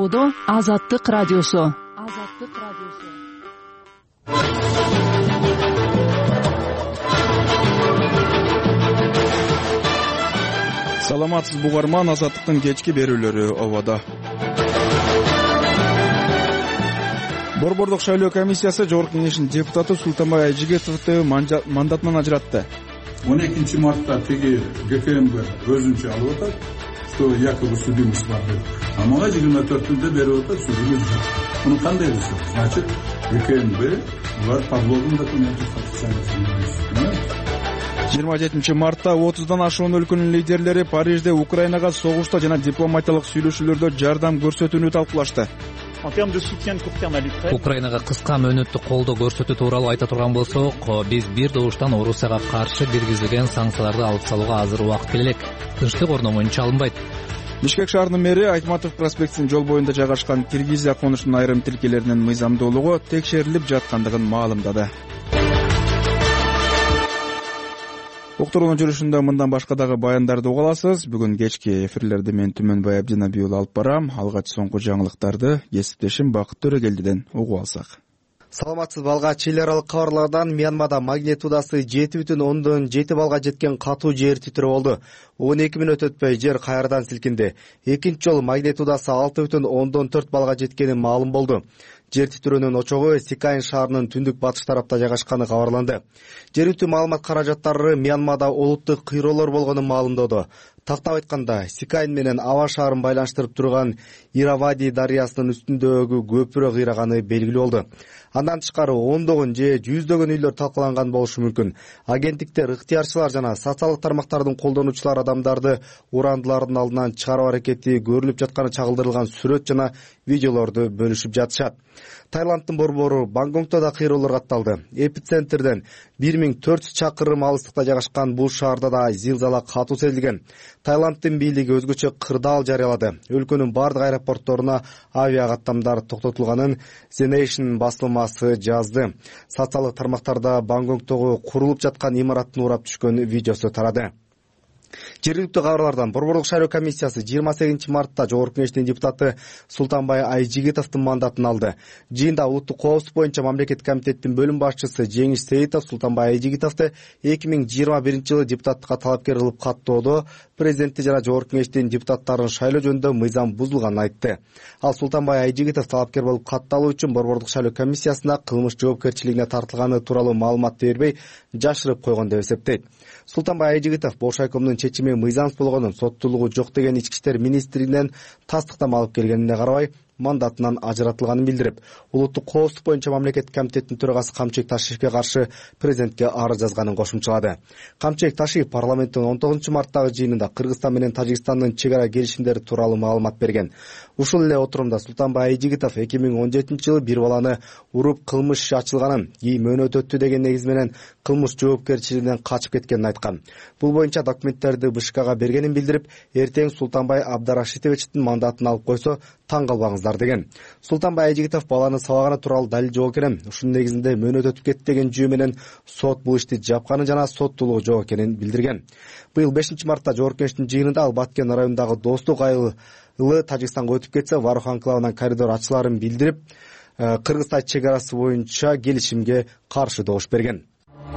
Тоодо Азаттык радиосу. Саламатсыз угарман, Азаттыктын кечки берүүлөрү ободо. Борбордук шайлоо комиссиясы Жогорку Кеңештин депутаты Султанбай Айжигитовду мандатынан ажыратты. 12 мартта теги ГКМБ өзүнчө алып атат, что якобы судимость бар деп. А мага 24-нде берип атат, судимость жок. Муну кандай болсо? Значит, ГКМБ булар подлогун документи фактически. 27 мартта 30дан ашуун өлкөнүн лидерлери Парижде Украинага согушта жана дипломатиялык сүйлөшүүлөрдө жардам көрсөтүүнү талкуулашты. Украинага кыска мөөнөттү колдоо көрсөтүү тууралуу айта турган болсок, биз бир добуштан Орусияга каршы киргизилген санкцияларды алып салууга азыр убакыт келе элек. Тынчтык орномоюнча алынбайт. Бишкек шаарынын мэри Айтматов проспектинин жол боюнда жайгашкан Киргизия конушунун айрым тилкелеринин мыйзамдуулугу текшерилип жаткандыгын маалымдады. Уктуруунун жүрүшүндө мындан башка дагы баяндарды уга аласыз. Бүгүн кечки эфирлерди мен Түмөнбай Абдинабий уулу алып барам. Алгач соңку жаңылыктарды кесиптешим Бакыт Төрөгелдиден угуп алсак. Саламатсыз балга, чил аралык кабарлардан Мьянмада магнитудасы 7,7 балга жеткен катуу жер титирөө болду. 12 мүнөт өтпөй жер кайрадан силкинди. Экинчи жолу магнитудасы 6,4 балга жеткени маалым болду. Жер титирөөнүн очогу Сикайн шаарынын түндүк батыш тарапта жайгашканы кабарланды. Жергиликтүү маалымат каражаттары Мьянмада олуттук кыйроолор болгонун маалымдоодо. Тактап айтканда, Сикайн менен Ава шаарын байланыштырып турган Иравади дарыясынын үстүндөгү көпүрө кыйраганы белгилүү болду. Андан тышкары ондогон же жүздөгөн үйлөр талкаланган болушу мүмкүн. Агенттиктер, ыктыярчылар жана социалдык тармактардын колдонуучулары адамдарды урандылардын алдынан чыгаруу аракети көрүлүп жатканы чагылдырылган сүрөт жана видеолорду бөлүшүп жатышат. Таиланддын борбору Бангкокто да кыйроолор катталды. Эпицентрден 1400 чакырым алыстыкта жайгашкан бул шаарда да зилзала катуу сезилген. Таиланддын бийлиги өзгөчө кырдаал жарыялады. Өлкөнүн бардык аэропортторуна авиа каттамдар токтотулганын The Nation басылмасы жазды. Социалдык тармактарда Бангкоктогу курулуп жаткан имараттын урап түшкөн видеосу тарады. Жергиликтүү кабарлардан Борбордук шайлоо комиссиясы 28 мартта Жогорку Кеңештин депутаты Султанбай Айжигитовдун мандатын алды. Жыйында улуттук коопсуздук боюнча мамлекет комитеттин бөлүм башчысы Жеңиш Сейитов Султанбай Айжигитовду 2021-жылы депутаттыкка талапкер кылып каттоодо президенти жана Жогорку Кеңештин депутаттарын шайлоо жөнүндө мыйзам бузулганын айтты. Ал Султанбай Айжигитов талапкер болуп катталуу үчүн Борбордук шайлоо комиссиясына кылмыш жоопкерчилигине тартылганы тууралуу маалымат бербей жашырып койгон деп эсептейт. Султанбай Айжигитов Боршайкомдун чечими мыйзамсыз болгонун, соттуулугу жок деген ички иштер министринен тастыктама алып келгенине карабай мандатынан ажыратылганын билдирип, улуттук коопсуздук боюнча мамлекет комитетинин төрагасы Камчек Ташиевке каршы президентке арыз жазганын кошумчалады. Камчек Ташиев парламенттин 19 марттагы жыйынында Кыргызстан менен Тажикстандын чек ара келишимдери тууралуу маалымат берген. Ушул эле отурумда Султанбай Айжигитов 2017-жылы бир баланы уруп кылмыш иши ачылганын, мөөнөт өттү деген негиз менен кылмыш жоопкерчилигинен качып кеткенин айткан. Бул боюнча документтерди БШКга бергенин билдирип, эртең Султанбай Абдарашитовичтин мандатын алып койсо таң калбаңыздар деген. Султанбай Айжигитов баланы сабаганы тууралуу далил жок экенин, ушунун негизинде мөөнөт өтүп кетти деген жүйө менен сот бул ишти жапканы жана соттуулугу жок экенин билдирген. Быйыл 5 мартта Жогорку Кеңештин жыйынында ал Баткен районундагы Достук айылы Тажикстанга өтүп кетсе, Варух анклавынан коридор ачыларын билдирип, Кыргыз-Тай чек арасы боюнча келишимге каршы добуш берген.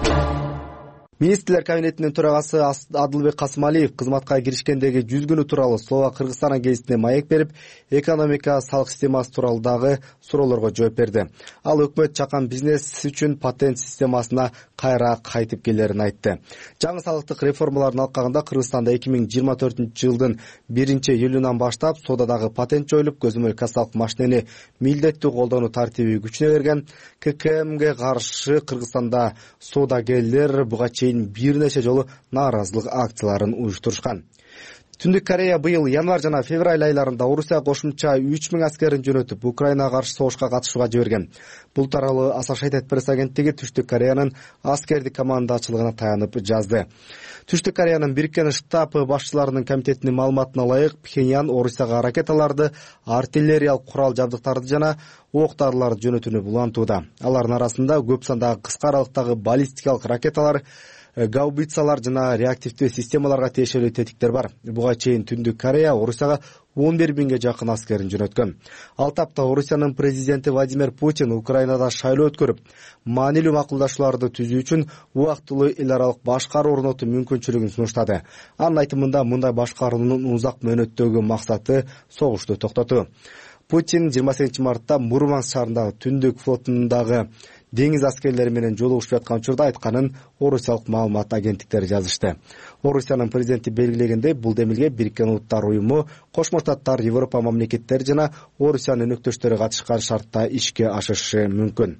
Министрлер кабинетинин төрагасы Адылбек Касымалиев кызматка киришкендеги 100 күнү тууралуу Словак-Кыргызстан гезитине маек берип, экономика, салык системасы тууралуу дагы суроолорго жооп берди. Ал өкмөт чакан бизнес үчүн патент системасына кайра кайтып келерин айтты. Жаңы салыктык реформалардын алкагында Кыргызстанда 2024-жылдын 1-июлунан баштап соодадагы патент жоюлуп, көзөмөл кассалык машинени милдеттүү колдонуу тартиби күчүнө кирген. ККМге каршы Кыргызстанда соодагерлер буга бир нече жолу нааразылык акцияларын уюштурушкан. Түндүк Корея быйыл январь жана февраль айларында Орусия кошумча 3000 аскерин жөнөтүп, Украинага каршы согушка катышууга жиберген. Бул тууралуу Associated Press агенттиги Түштүк Кореянын аскердик командачылыгына таянып жазды. Түштүк Кореянын Бириккен штаб башчыларынын комитетинин маалыматына ылайык, Пхеньян Орусияга ракеталарды, артиллериялык курал жабдыктарды жана ок-дарыларды жөнөтүүнү булантууда. Алардын арасында көп сандагы кыска аралыктагы баллистикалык ракеталар, гаубицалар жана реактивдүү системаларга тиешелүү тетиктер бар. Буга чейин Түндүк Корея Орусияга 11.000 жакын аскерин жөнөткөн. Ал тапта Орусиянын президенти Владимир Путин Украинада шайлоо өткөрүп, маанилүү макулдашууларды түзүү үчүн убактылуу эл аралык башкаруу орнотуу мүмкүнчүлүгүн сунуштады. Анын айтымында мындай башкаруунун узак мөөнөттөгү максаты согушту токтотуу. Путин 28 мартта Мурманск шаарындагы Түндүк флотундагы деңиз аскерлери менен жолугушуп жаткан учурда айтканын орусиялык маалымат агенттиктери жазышты. Орусиянын президенти белгилегендей, бул демилге Бириккен Улуттар уюму, Кошмо Штаттар, Европа мамлекеттери жана Орусиянын өнөктөштөрү катышкан шартта ишке ашышы мүмкүн.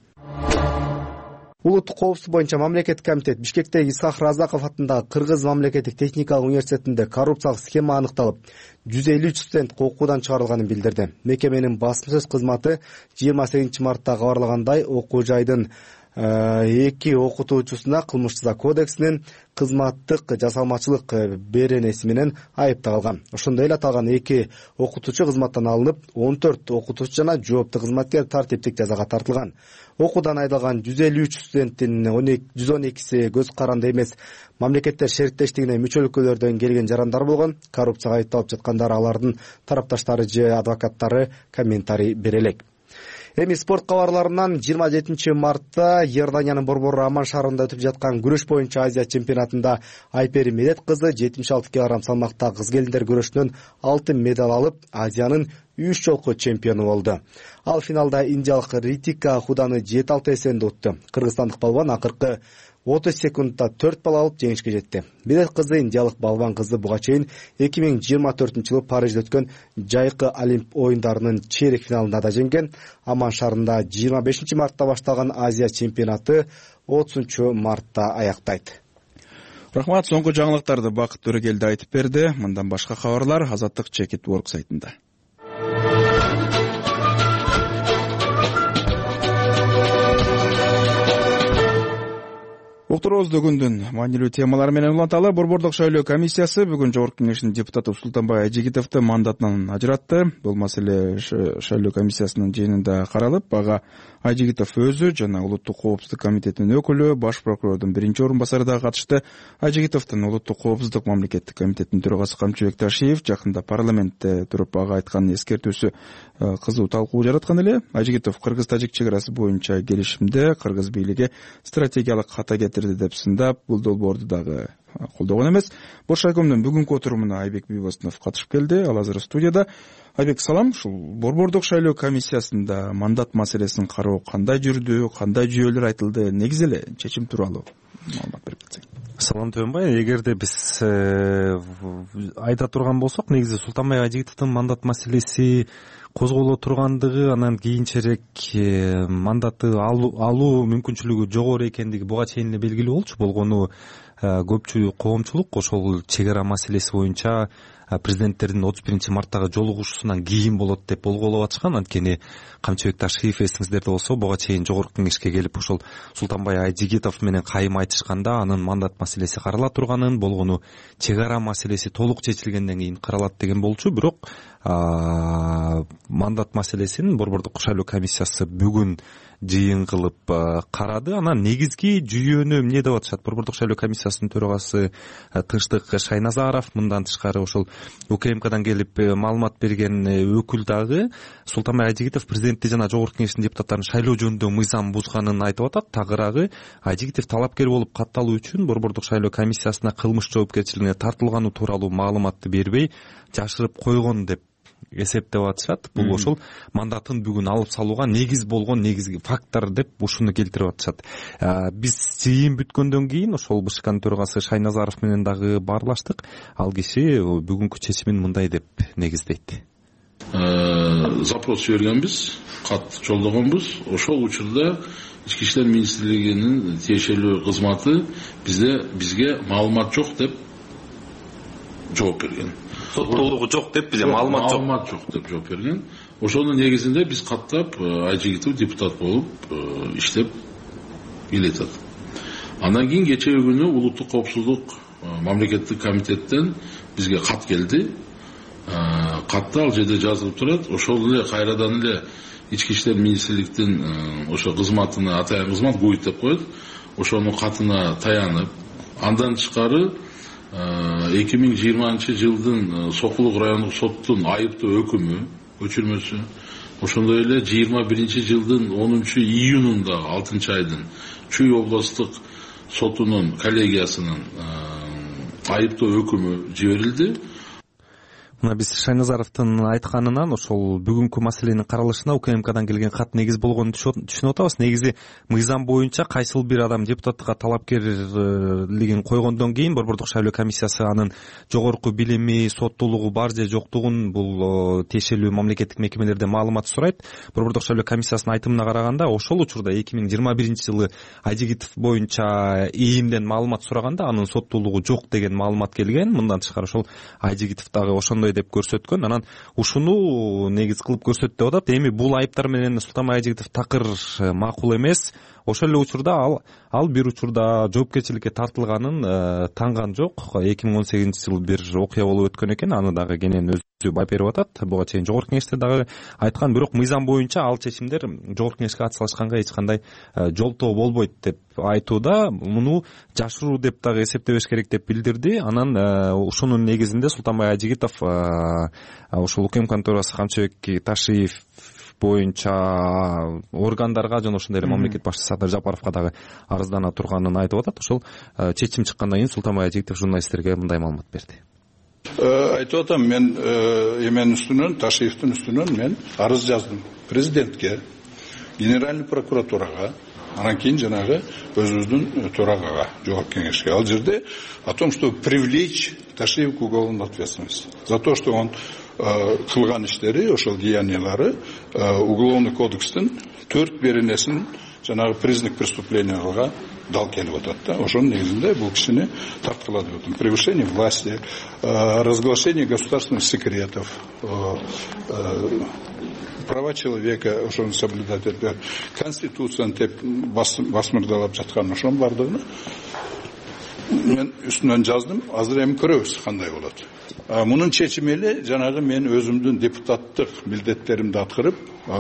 Улуттук коопсуздук боюнча мамлекеттик комитет Бишкектеги Исхак Разаков атындагы Кыргыз мамлекеттик техникалык университетинде коррупциялык схема аныкталып, 153 студент окуудан чыгарылганын билдирди. Мекеменин басма сөз кызматы 28 мартта кабарлагандай, окуу жайдын 2 окутуучусуна кылмыш жаза кодексинин кызматтык жасалмачылык беренеси менен айыпталган. Ошондой эле аталган 2 окутуучу кызматтан алынып, 14 окутуучу жана жооптуу кызматкер тартиптик жазага тартылган. Окуудан айдалган 153 студенттин 112си көз каранды эмес, мамлекеттер шериктештигине мүчө өлкөлөрдөн келген жарандар болгон. Коррупцияга айыпталып жаткандар алардын тарапташтары же адвокаттары комментарий бере элек. Эми спорт кабарларынан 27 мартта Иорданиянын борбору Аман шаарында өтүп жаткан күрөш боюнча Азия чемпионатында Айпери Медет кызы 76 кг салмакта кыз келиндер күрөшүнөн алтын медаль алып, Азиянын 3 жолку чемпиону болду. Ал финалда индиялык Ритика Худаны 7-6 эсенде утту. Кыргызстандык балбан акыркы 30 секундда 4 балл алып жеңишке жетти. Медет кызы индиялык балбан кызы буга чейин 2024-жылы Парижде өткөн жайкы Олимп оюндарынын чейрек финалында да жеңген. Аман шаарында 25 мартта башталган Азия чемпионаты 30 мартта аяктайт. Рахмат, соңку жаңылыктарды Бакыт Төрөгелди айтып берди. Мындан башка кабарлар Азаттык Чекит Work сайтында. Уктуруубузду күндүн маанилүү темалары менен уланталы. Борбордук шайлоо комиссиясы бүгүн Жогорку Кеңештин депутаты Султанбай Айжигитовду мандатынан ажыратты. Бул маселе шайлоо комиссиясынын жыйынында каралып, ага Айжигитов өзү жана Улуттук коопсуздук комитетинин өкүлү, баш прокурордун биринчи орун басары да катышты. Айжигитовдун Улуттук коопсуздук мамлекеттик комитетинин төрагасы Камчыбек Ташиев жакында парламентте туруп ага айткан эскертүүсү кызуу талкуу жараткан эле. Айжигитов Кыргыз-Тажик чек арасы боюнча келишимде Кыргыз бийлиги стратегиялык ката кетирди деп сындап, бул долбоорду дагы колдогон эмес. Бош шайкомдун бүгүнкү отурумуна Айбек Бибосунов катышып келди. Ал азыр студияда. Айбек, салам. Ушул борбордук шайлоо комиссиясында мандат маселесин кароо кандай жүрдү, кандай жүйөлөр айтылды, негизи эле чечим тууралуу маалымат берип кетсең. Салам Төөнбай, эгерде биз айта турган болсок, негизи Султанбай Айжигитовдун мандат маселеси козголо тургандыгы, анан кийинчерээк мандатты алуу мүмкүнчүлүгү жогору экендиги буга чейин эле белгилүү болчу. Болгону көпчүлүк коомчулук ошол чек ара маселеси боюнча президенттердин 31 марттагы жолугушуусунан кийин болот деп болголоп атышкан. Анткени Камчыбек Ташиев эсиңиздерде болсо, буга чейин Жогорку Кеңешке келип ошол Султанбай Айжигитов менен кайым айтышканда анын мандат маселеси карала турганын, болгону чек ара маселеси толук чечилгенден кийин каралат деген болчу. Бирок мандат маселесин борбордук шайлоо комиссиясы бүгүн жыйын кылып карады. Анан негизги жүйөнү эмне деп атышат? Борбордук шайлоо комиссиясынын төрагасы Тынчтык Шайназаров, мындан тышкары ошол УКМКдан келип маалымат берген өкүл дагы Султанбай Айжигитов президентти жана Жогорку Кеңештин депутаттарын шайлоо жөнүндө мыйзам бузганын айтып атат. Тагыраагы Айжигитов талапкер болуп катталуу үчүн борбордук шайлоо комиссиясына кылмыш жоопкерчилигине тартылганы тууралуу маалыматты бербей жашырып койгон деп эсептеп атышат. Бул ошол мандатын бүгүн алып салууга негиз болгон негизги фактор деп ушуну келтирип атышат. Биз жыйын бүткөндөн кийин ошол БШКнын төрагасы Шайназаров менен дагы баарлаштык. Ал киши бүгүнкү чечимин мындай деп негиздейт. Запрос жибергенбиз, кат жолдогонбуз. Ошол учурда Ички иштер министрлигинин тиешелүү кызматы бизге маалымат жок деп жооп берген. Соттолугу жок деп бизге маалымат жок деп жооп берген. Ошонун негизинде биз каттап Айжигитов депутат болуп иштеп келатат. Андан кийин кечээ күнү Улуттук коопсуздук мамлекеттик комитеттен бизге кат келди. Катта ал жерде жазылып турат. Ошол эле кайрадан эле Ички иштер министрликтин ошо кызматына атайын кызмат ГУИТ деп коет. Ошонун катына таянып Андан тышкары 2020 жылдын Сокулук райондук соттун айыптоо өкүмү көчүрмөсү, ошондой эле 21 жылдын 10 июнунда 6 айдын Чүй областтык сотунун коллегиясынын айыптоо өкүмү жиберилди. Мына биз Шайназаровдун айтканынан ошол бүгүнкү маселенин каралышына УКМКдан келген кат негиз болгонун түшүнүп атабыз. Негизи мыйзам боюнча кайсыл бир адам депутаттыкка талапкерлигин койгондон кийин Борбордук шайлоо комиссиясы анын жогорку билими, соттуулугу бар же жоктугун бул тиешелүү мамлекеттик мекемелерден маалымат сурайт. Борбордук шайлоо комиссиясынын айтымына караганда ошол учурда 2021 жылы Айжигитов боюнча ИИМден маалымат сураганда анын соттуулугу жок деген маалымат келген. Мындан тышкары ошол Айжигитов дагы ошондой деп көрсөткөн. Анан ушуну негиз кылып көрсөттү деп атат. Эми бул айыптар менен Султанбай Айжигитов такыр макул эмес. Ошол эле учурда ал бир учурда жоопкерчиликке тартылганын танган жок. 2018 жылы бир окуя болуп өткөн экен. Аны дагы кенен өзү байып берип атат. Буга чейин жогорку кеңеште дагы айткан, бирок мыйзам боюнча ал чечимдер жогорку кеңешке атсалышканга эч кандай жолтоо болбойт деп айтууда. Муну жашыруу деп дагы эсептебеш керек деп билдирди. Анан ушунун негизинде Султанбай Айжигитов ошол УКМКнын төрагасы Камчыбек Ташиев боюнча органдарга жана ошондой эле мамлекет башчысы Садыр Жапаровго дагы арыздана турганын айтып атат. Ошол чечим чыккандан кийин Султанбай Айжигитов журналисттерге мындай маалымат берди. Айтып атам, мен эменин үстүнөн, Ташиевдин үстүнөн мен арыз жаздым президентке, генеральный прокуратурага, анан кийин жанагы өзүбүздүн төрагага, жогорку кеңешке. Ал жерде о том, что привлечь Ташиев к уголовной ответственности за то, что он кылган иштери, ошол деяниялары уголовный кодекстин 4 беренесин жанагы признак преступленияларга дал келип атат да. Ошонун негизинде бул кишини тарткылады деп атам. Превышение власти, разглашение государственных секретов, права человека ошону соблюдать этпей, конституцияны теп басмырдалап жаткан ошонун бардыгын мен үстүнөн жаздым. Азыр эми көрөбүз кандай болот. Мунун чечими эле жанагы мен өзүмдүн депутаттык милдеттеримди аткарып,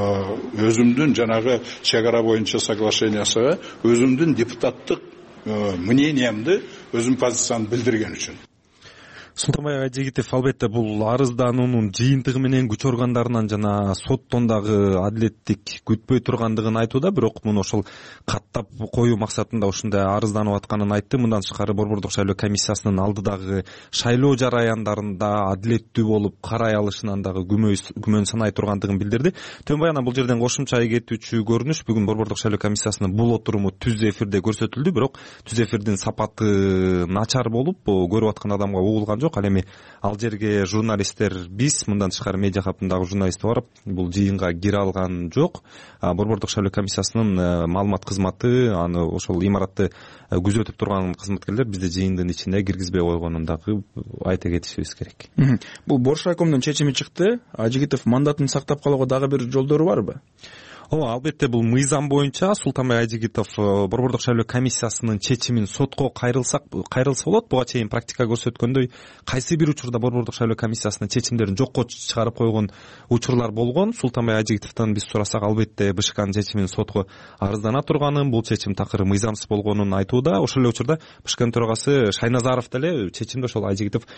өзүмдүн жанагы чек ара боюнча соглашениясына өзүмдүн депутаттык мнениямды, өзүм позициямды билдирген үчүн. Султанбай Айжигитов албетте бул арыздануунун жыйынтыгы менен күч органдарынан жана соттон дагы адилеттик күтпөй тургандыгын айтууда, бирок муну ошол каттап коюу максатында ушундай арызданып атканын айтты. Мындан тышкары Борбордук шайлоо комиссиясынын алдыдагы шайлоо жараяндарында адилеттүү болуп карай алышынан дагы күмөн санай тургандыгын билдирди. Төнбай анан бул жерден кошумча кетүүчү көрүнүш бүгүн Борбордук шайлоо комиссиясынын бул отуруму түз эфирде көрсөтүлдү, бирок түз эфирдин сапаты начар болуп көрүп аткан адамга угулган жок. Ал эми ал жерге журналисттер биз, мындан тышкары медиа хабтындагы журналисттер барып, бул жыйынга кире алган жок. Борбордук шайлоо комиссиясынын маалымат кызматы, аны ошол имаратты күзөтүп турган кызматкерлер бизди жыйындын ичине киргизбей койгонун дагы айта кетишибиз керек. Бул Бош райкомдун чечими чыкты. Айжигитов мандатын сактап калууга дагы бир жолдору барбы? Албетте бул мыйзам боюнча Султанбай Айжигитов Борбордук шайлоо комиссиясынын чечимин сотко кайрылса болот. Буга чейин практика көрсөткөндөй, кайсы бир учурда Борбордук шайлоо комиссиясынын чечимдерин жокко чыгарып койгон учурлар болгон. Султанбай Айжигитовдон биз сурасак, албетте БШКнын чечимин сотко арыздана турганын, бул чечим такыр мыйзамсыз болгонун айтууда. Ошол эле учурда БШКнын төрагасы Шайназаров деле чечимде ошол Айжигитов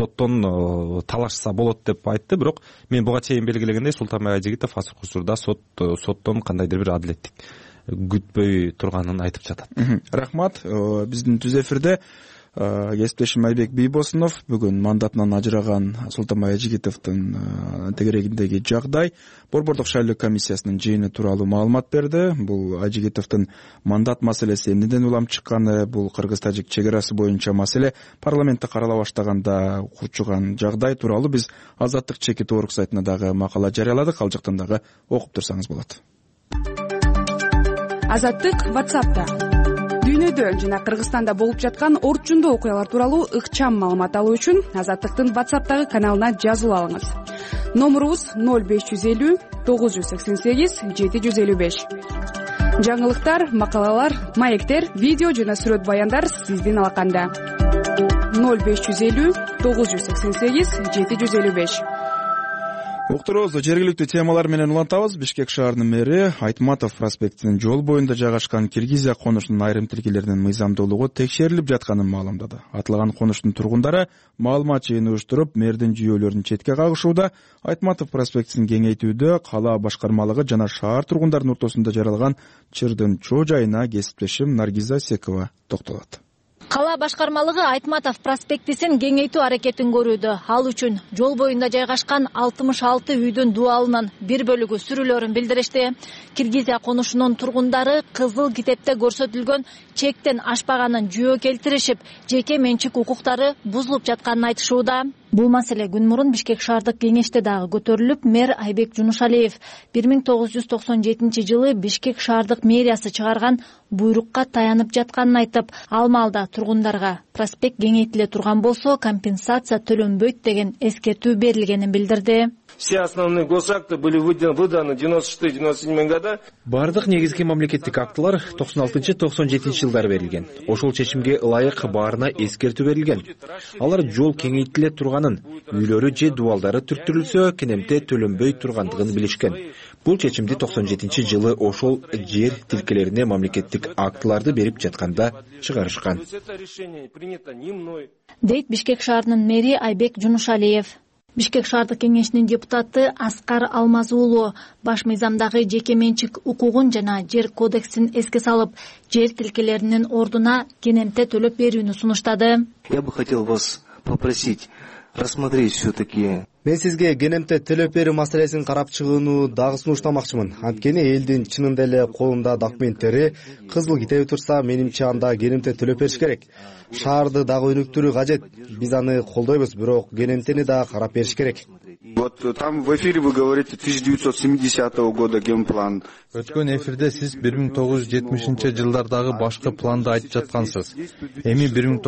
соттон талашса болот деп айтты. Бирок мен буга чейин белгилегендей, Султанбай Айжигитов азыркы учурда соттон кандайдыр бир адилеттик күтпөй турганын айтып жатат. Рахмат. Биздин түз эфирде кесиптешим Айбек Бийбосунов бүгүн мандатынан ажыраган Султанбай Айжигитовдун тегерегиндеги жагдай, Борбордук шайлоо комиссиясынын жыйыны тууралуу маалымат берди. Бул Айжигитовдун мандат маселеси эмнеден улам чыкканы, бул кыргыз-тажик чек арасы боюнча маселе парламентте карала баштаганда курчуган жагдай тууралуу биз Азаттык чекит орг сайтына дагы макала жарыяладык. Ал жактан дагы окуп турсаңыз болот. Азаттык WhatsApp'та дүйнөдө жана Кыргызстанда болуп жаткан орчундуу окуялар тууралуу ыкчам маалымат алуу үчүн Азаттыктын WhatsApp'тагы каналына жазылып алыңыз. Номурубуз 0550 988 755. Жаңылыктар, макалалар, маектер, видео жана сүрөт баяндар сиздин алаканда. 0550 988 755. Уктуруубузду жергиликтүү темалар менен улантабыз. Бишкек шаарынын мэри Айтматов проспектинин жол боюнда жайгашкан Киргизия конушунун айрым тилкелеринин мыйзамдуулугу текшерилип жатканын маалымдады. Аталган конуштун тургундары маалымат жыйыны уюштуруп, мэрдин жүйөлөрүн четке кагышууда. Айтматов проспектин кеңейтүүдө кала башкармалыгы жана шаар тургундарынын ортосунда жаралган чырдын чоо жайына кесиптешим Наргиза Секова токтолот. Кала башкармалыгы Айтматов проспектисин кеңейтүү аракетин көрүүдө. Ал үчүн жол боюнда жайгашкан 66 үйдүн дуалынын бир бөлүгү сүрүлөрүн билдиришти. Киргизия конушунун тургундары кызыл китепте көрсөтүлгөн чектен ашпаганын жүйө келтиришип, жеке менчик укуктары бузулуп жатканын айтышууда. Бул маселе күн мурун Бишкек шаардык кеңеште дагы көтөрүлүп, мэр Айбек Жунушалиев 1997 жылы Бишкек шаардык мэриясы чыгарган буйрукка таянып жатканын айтып, ал маалда тургундарга проспект кеңейтиле турган болсо компенсация төлөнбөйт деген эскертүү берилгенин билдирди. Все основные госакты были выданы в 96-97 года. Бардык негизги мамлекеттик актылар 96-97 жылдары берилген. Ошол чечимге ылайык баарына эскертүү берилген. Алар жол кеңейтиле турганын, үйлөрү же дуалдары түрттүрүлсө, кенемте төлөнбөй тургандыгын билишкен. Бул чечимди 97 жылы ошол жер тилкелерине мамлекеттик актыларды берип жатканда чыгарышкан. Дейт Бишкек шаарынын мэри Айбек Жунушалиев. Бишкек шаардык кеңешинин депутаты Аскар Алмазуулу баш мыйзамдагы жеке менчик укугун жана жер кодексин эске салып, жер тилкелеринин ордуна кенемте төлөп берүүнү сунуштады. Я бы хотел вас попросить рассмотреть все-таки. Мен сизге кенемте төлөп берүү маселесин карап чыгууну дагы сунуштамакчымын. Анткени элдин чынында эле колунда документтери, кызыл китеби турса, менимче анда кенемте төлөп бериш керек. Шаарды дагы өнүктүрүү кажет. Биз аны колдойбуз, бирок кенемтени дагы карап бериш керек. Вот там в эфире вы говорите 1970 года генплан. Өткөн эфирде сиз 1970 жылдардагы башкы планды айтып жаткансыз. Эми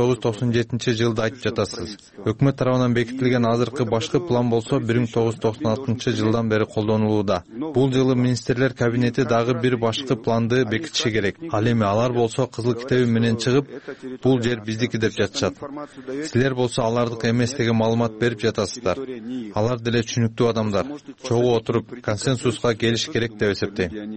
1997 жылды айтып жатасыз. Өкмөт тарабынан бекитилген азыркы башкы план болсо 1996 жылдан бери колдонулууда. Бул жылы министрлер кабинети дагы бир башкы планды бекитиши керек. Ал эми алар болсо кызыл китеби менен чыгып, бул жер биздики деп жатышат. Силер болсо алардык эмес деген маалымат берип жатасыздар. Алар деле түшүнүктүү адамдар. Чогуу отуруп консенсуска келиш керек деп эсептейм.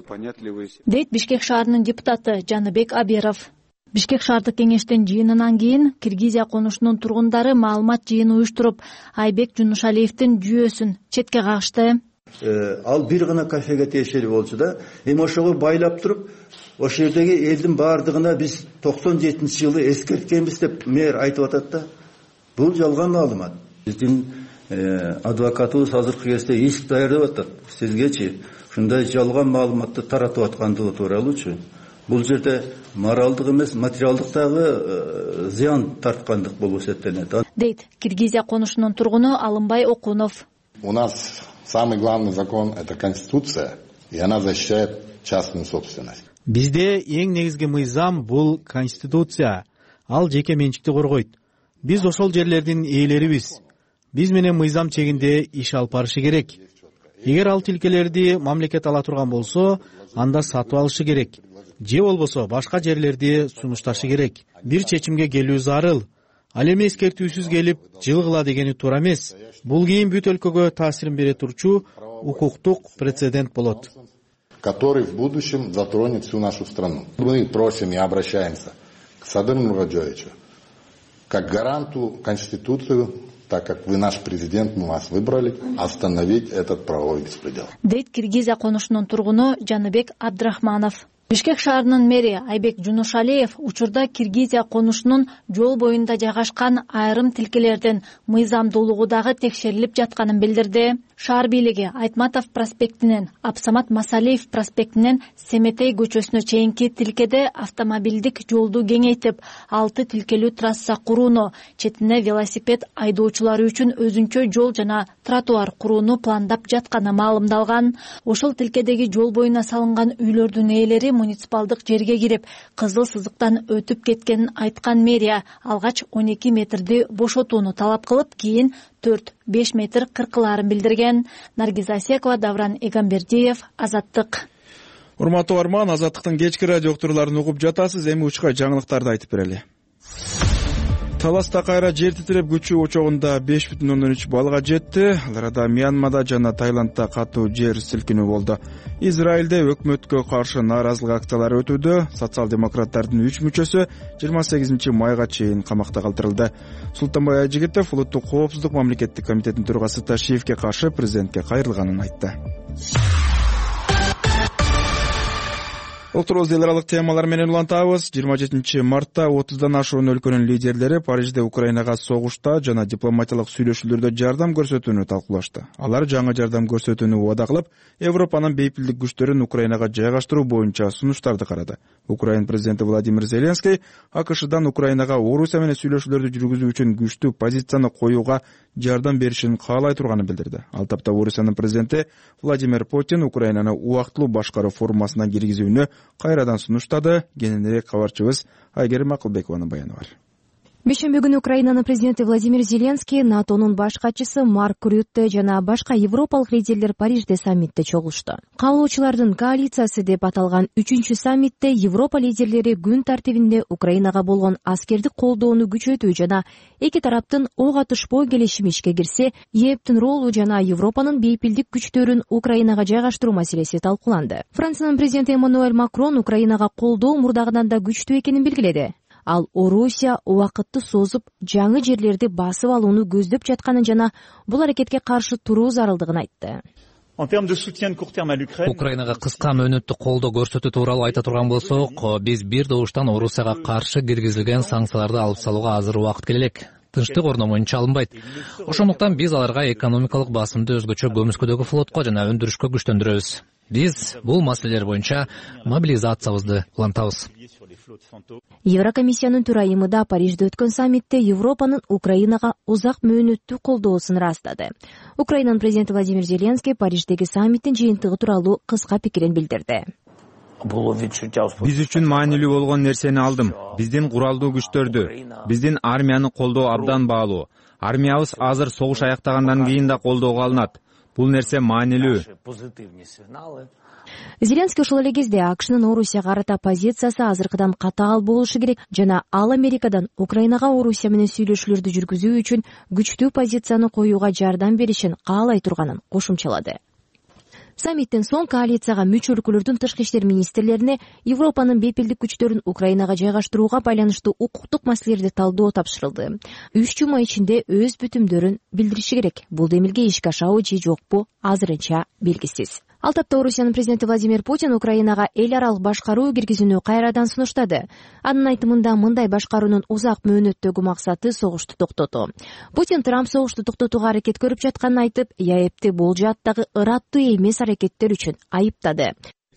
Дейт Бишкек шаарынын депутаты Жаныбек Аберов. Бишкек шаардык кеңештин жыйынынан кийин Киргизия конушунун тургундары маалымат жыйыны уюштуруп, Айбек Жунушалиевдин жүйөсүн четке кагышты. Ал бир гана кафеге тиешелүү болчу да. Эми ошого байлап туруп, ошол жердеги элдин баардыгына биз 97 жылы эскерткенбиз деп мэр айтып атат да. Бул жалган маалымат. Биздин адвокатыбыз азыркы кезде иск даярдап атат. Сизгечи ушундай жалган маалыматты таратып аткандыгы тууралуучу. Бул жерде моралдык эмес, материалдык дагы зыян тарткандык болуп эсептелет. Дейт Киргизия конушунун тургуну Алымбай Окунов. У нас самый главный закон — это Конституция, и она защищает частную собственность. Бизде эң негизги мыйзам бул Конституция. Ал жеке менчикти коргойт. Биз ошол жерлердин ээлерибиз. Биз менен мыйзам чегинде иш алып барышы керек. Эгер ал тилкелерди мамлекет ала турган болсо, анда сатып алышы керек. Же болбосо башка жерлерди сунушташы керек. Бир чечимге келүү зарыл. Ал эми эскертүүсүз келип, жылгыла дегени туура эмес. Бул кийин бүт өлкөгө таасирин бере турчу укуктук прецедент болот, который в будущем затронет всю нашу страну. Мы просим и обращаемся к Садыру Нургаджоевичу как гаранту Конституцию, так как вы наш президент, мы вас выбрали, остановить этот правовой беспредел. Дейт Киргизия конушунун тургуну Жаныбек Абдрахманов. Бишкек шаарынын мэри Айбек Жунушалиев учурда Киргизия конушунун жол боюнда жайгашкан айрым тилкелердин мыйзамдуулугу дагы текшерилип жатканын билдирди. Шаар бийлиги Айтматов проспектинен Абсамат Масалиев проспектинен Семетей көчөсүнө чейинки тилкеде автомобилдик жолду кеңейтип, 6 тилкелүү трасса курууну, четине велосипед айдоочулары үчүн өзүнчө жол жана тротуар курууну пландап жатканы маалымдалган. Ошол тилкедеги жол боюна салынган үйлөрдүн ээлери муниципалдык жерге кирип, кызыл сызыктан өтүп кеткенин айткан мэрия алгач 12 метрди бошотууну талап кылып, кийин 4-5 метр кыркылаарын билдирген. Наргиза Секова, Давран Эгамбердиев, Азаттык. Урматтуу арман, Азаттыктын кечки радио уктурууларын угуп жатасыз. Эми учка жаңылыктарды айтып берели. Таласта кайра жер титиреп күчү очогунда 5,3 балга жетти. Ал арада Мьянмада жана Таиландда катуу жер силкинүү болду. Израилде өкмөткө каршы нааразылык акциялары өтүүдө. Социал-демократтардын 3 мүчөсү 28 майга чейин камакта калтырылды. Султанбай Айжигитов улуттук коопсуздук мамлекеттик комитетинин төрагасы Ташиевке каршы президентке кайрылганын айтты. Улуттук эл аралык темалар менен улантабыз. 27 мартта 30дан ашуун өлкөнүн лидерлери Парижде Украинага согушта жана дипломатиялык сүйлөшүүлөрдө жардам көрсөтүүнү талкуулашты. Алар жаңы жардам көрсөтүүнү убада кылып, Европанын бейпилдик күчтөрүн Украинага жайгаштыруу боюнча сунуштарды карады. Украин президенти Владимир Зеленский АКШдан Украинага Орусия менен сүйлөшүүлөрдү жүргүзүү үчүн күчтүү позицияны коюуга жардам беришин каалай турганын билдирди. Ал тапта Орусиянын президенти Владимир Путин Украинаны убактылуу башкаруу формасына киргизүүнү кайрадан сунуштады. Кененирээк кабарчыбыз Айгерим Акылбекованын баяны бар. Бейшемби күнү Украинанын президенти Владимир Зеленский, НАТОнун баш катчысы Марк Рютте жана башка европалык лидерлер Парижде саммитте чогулушту. Каалоочулардын коалициясы деп аталган 3-чү саммитте Европа лидерлери күн тартибинде Украинага болгон аскердик колдоону күчөтүү жана эки тараптын ок атышпоо келишими ишке кирсе, ЕЭПтин ролу жана Европанын бейпилдик күчтөрүн Украинага жайгаштыруу маселеси талкууланды. Франциянын президенти Эммануэль Макрон Украинага колдоо мурдагыдан да күчтүү экенин белгиледи. Ал Орусия убакытты созуп, жаңы жерлерди басып алууну көздөп жатканын жана бул аракетке каршы туруу зарылдыгын айтты. Украинага кыска мөөнөттүк колдоо көрсөтүү тууралуу айта турган болсок, биз бир добуштан Орусияга каршы киргизилген санкцияларды алып салууга азыр убакыт келелек. Тынчтык орномоюнча алынбайт. Ошондуктан биз аларга экономикалык басымды өзгөчө көмүскөдөгү флотко жана өндүрүшкө күчтөндүрөбүз. Биз бул маселелер боюнча мобилизациябызды улантабыз. Еврокомиссиянын төрайымы да Парижде өткөн саммитте Европанын Украинага узак мөөнөттүү колдоосун ырастады. Украинанын президенти Владимир Зеленский Париждеги саммиттин жыйынтыгы тууралуу кыска пикирин билдирди. Биз үчүн маанилүү болгон нерсени алдым. Биздин куралдуу күчтөрдү, биздин армияны колдоо абдан баалуу. Армиябыз азыр согуш аяктагандан кийин да колдоого алынат. Бул нерсе маанилүү. Зеленский ошол эле кезде АКШнын Орусияга карата позициясы азыркыдан катаал болушу керек жана ал Америкадан Украинага Орусия менен сүйлөшүүлөрдү жүргүзүү үчүн күчтүү позицияны коюуга жардам беришин каалай турганын кошумчалады. Саммиттен соң коалицияга мүчө өлкөлөрдүн тышкы иштер министрлерине Европанын бейпилдик күчтөрүн Украинага жайгаштырууга байланыштуу укуктук маселелерди талдоо тапшырылды. 3 жума ичинде өз бүтүмдөрүн билдириши керек. Бул демилге ишке ашабы же жокпу азырынча белгисиз. Ал тапта Орусиянын президенти Владимир Путин Украинага эл аралык башкаруу киргизүүнү кайрадан сунуштады. Анын айтымында мындай башкаруунун узак мөөнөттөгү максаты согушту токтотуу. Путин Трамп согушту токтотууга аракет көрүп жатканын айтып, ЕАЭПти бул жааттагы ыраттуу эмес аракеттер үчүн айыптады.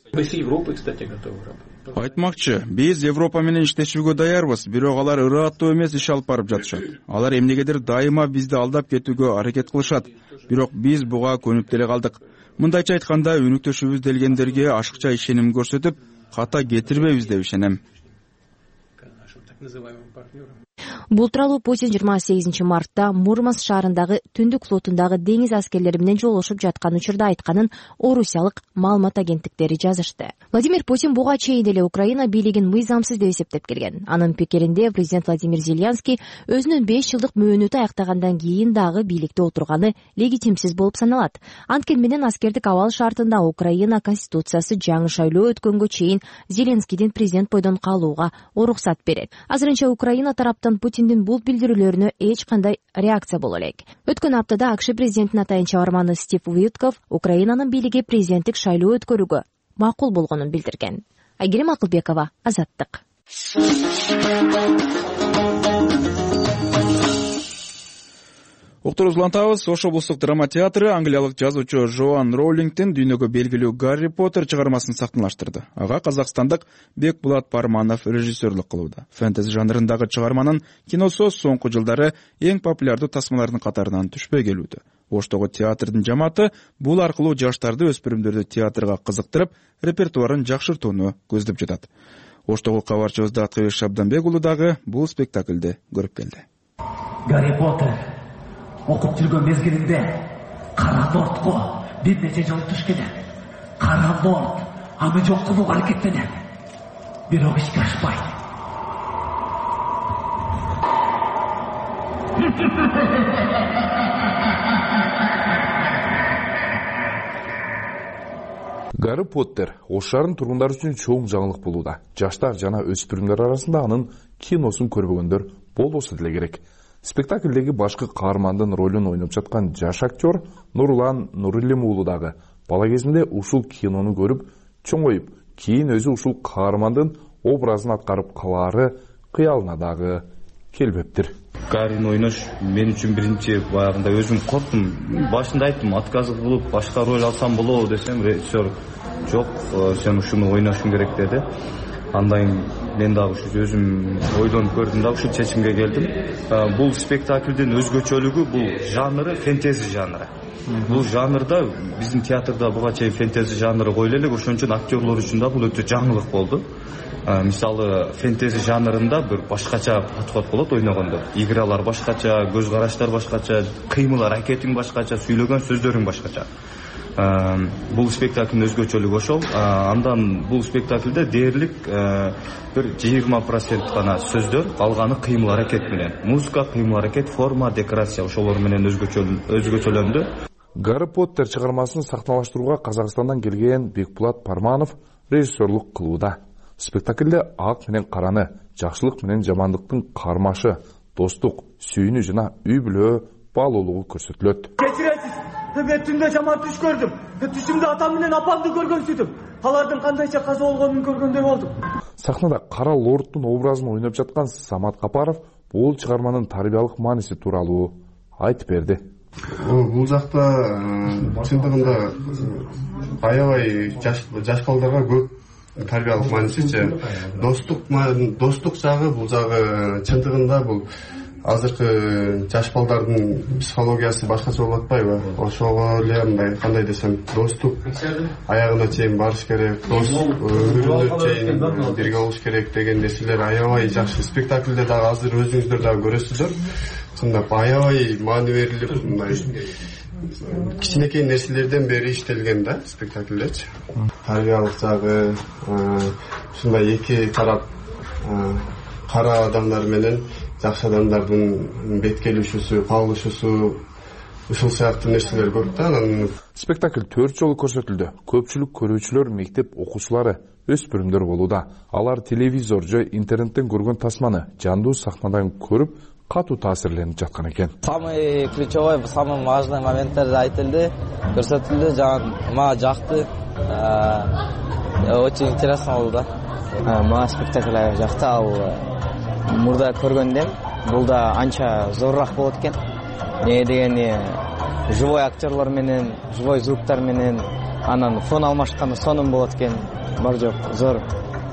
Айтмакчы, биз Европа менен иштешүүгө даярбыз, бирок алар ыраттуу эмес иш алып барып жатышат. Алар эмнегедир дайыма бизди алдап кетүүгө аракет кылышат, бирок биз буга көнүп деле калдык. Мындайча айтканда, өнүктөшүбүз делгендерге ашыкча ишеним көрсөтүп, ката кетирбейбиз деп ишенем. Бул тууралуу Путин 28 мартта Мурманск шаарындагы Түндүк флотундагы деңиз аскерлери менен жолугушуп жаткан учурда айтканын орусиялык маалымат агенттиктери жазышты. Владимир Путин буга чейин эле Украина бийлигин мыйзамсыз деп эсептеп келген. Анын пикиринде президент Владимир Зеленский өзүнүн 5 жылдык мөөнөтү аяктагандан кийин дагы бийликте отурганы легитимсиз болуп саналат. Анткени менен аскердик абал шартында Украина конституциясы жаңы шайлоо өткөнгө чейин Зеленскийдин президент бойдон калууга уруксат берет. Азырынча Украина тараптан Путиндин бул билдирүүлөрүнө эч кандай реакция боло элек. Өткөн аптада АКШ президентинин атайын чыгарманы Стив Уитков Украинанын бийлиги президенттик шайлоо өткөрүүгө макул болгонун билдирген. Айгерим Акылбекова, Азаттык. Уктурубузду улантабыз. Ош облустук драма театры англиялык жазуучу Жоан Роулингдин дүйнөгө белгилүү Гарри Поттер чыгармасын сахналаштырды. Ага казакстандык Бекбулат Парманов режиссерлук кылууда. Фэнтези жанрындагы чыгарманын киносу соңку жылдары эң популярдуу тасмалардын катарынан түшпөй келүүдө. Оштогу театрдын жамааты бул аркылуу жаштарды, өспүрүмдөрдү театрга кызыктырып, репертуарын жакшыртууну көздөп жатат. Оштогу кабарчыбыз Даткыбек Шабданбек уулу дагы бул спектакльди көрүп келди. Гарри Поттер окуп жүргөн мезгилинде Кара Лордго бир нече жолу түшкөн. Кара Лорд аны жок кылууга аракеттенет, бирок ишке ашпайт. Гарри Поттер Ош шаарынын тургундары үчүн чоң жаңылык болууда. Жаштар жана өспүрүмдөр арасында анын киносун көрбөгөндөр болбосо деле керек. Спектаклдеги башкы каармандын ролун ойноп жаткан жаш актер Нурлан Нурилим уулу дагы бала кезинде ушул кинону көрүп чоңоюп, кийин өзү ушул каармандын образын аткарып калаары кыялына дагы келбептир. Гаррини ойнош мен үчүн биринчи баягында өзүм корктум. Башында айттым, отказы кылып башка роль алсам болобу десем, режиссер жок, сен ушуну ойношуң керек деди. Андан мен дагы ушу өзүм ойлонуп көрдүм да ушул чечимге келдим. Бул спектаклдин өзгөчөлүгү бул жанры фэнтези жанры. Бул жанрда биздин театрда буга чейин фэнтези жанры койулу элек, ошон үчүн актерлор үчүн да бул өтө жаңылык болду. Мисалы фэнтези жанрында бир башкача подход болот ойногондо. Игралар башкача, көз караштар башкача, кыймыл аракетиң башкача, сүйлөгөн сөздөрүң башкача. Бул спектаклдин өзгөчөлүгү ошол. Андан бул спектаклде дээрлик бир 20% гана сөздөр, калганы кыймыл аракет менен. Музыка, кыймыл аракет, форма, декорация ошолор менен өзгөчөлөндү. Гарри Поттер чыгармасын сахналаштырууга Казакстандан келген Бекбулат Парманов режиссерлук кылууда. Спектаклде ак менен караны, жакшылык менен жамандыктын кармашы, достук, сүйүүнү жана үй бүлө баалуулугу көрсөтүлөт. Кечиресиз, мен түндө жаман түш көрдүм. Түшүмдө атам менен апамды көргөн сүдүм. Алардын кандайча каза болгонун көргөндөй болдум. Сахнада Кара Лордтун образын ойноп жаткан Самат Капаров бул чыгарманын тарбиялык мааниси тууралуу айтып берди. Бул жакта чындыгында аябай жаш балдарга көп тарбиялык маанисичи, достук жагы бул жагы чындыгында бул азыркы жаш балдардын психологиясы башкача болуп атпайбы? Ошого эле мындай кандай десем, достук аягына чейин барыш керек, өмүрүнө чейин бирге болуш керек деген нерселер аябай жакшы. Спектаклде дагы азыр өзүңүздөр дагы көрөсүздөр. Чындап аябай маани берилип, мындай кичинекей нерселерден бери иштелген да спектаклдечи. Тарбиялык жагы ушундай эки тарап кара адамдар менен жакшы адамдардын беткелишүүсү, кагылышуусу ушул сыяктуу нерселер көп да. Спектакль 4 жолу көрсөтүлдү. Көпчүлүк көрүүчүлөр мектеп окуучулары, өспүрүмдөр болууда. Алар телевизор же интернеттен көргөн тасманы жандуу сахнадан көрүп катуу таасирленип жаткан экен. Самый ключевой, самый важный моменттер айтылды, көрсөтүлдү, мага жакты. Очень интересно болду да. Мага спектакль жакты, ал мурда көргөндөн бул да анча зорураак болот экен. Эмне дегени живой актерлор менен, живой звуктар менен анан фон алмашканда сонун болот экен. Бар жок, зор.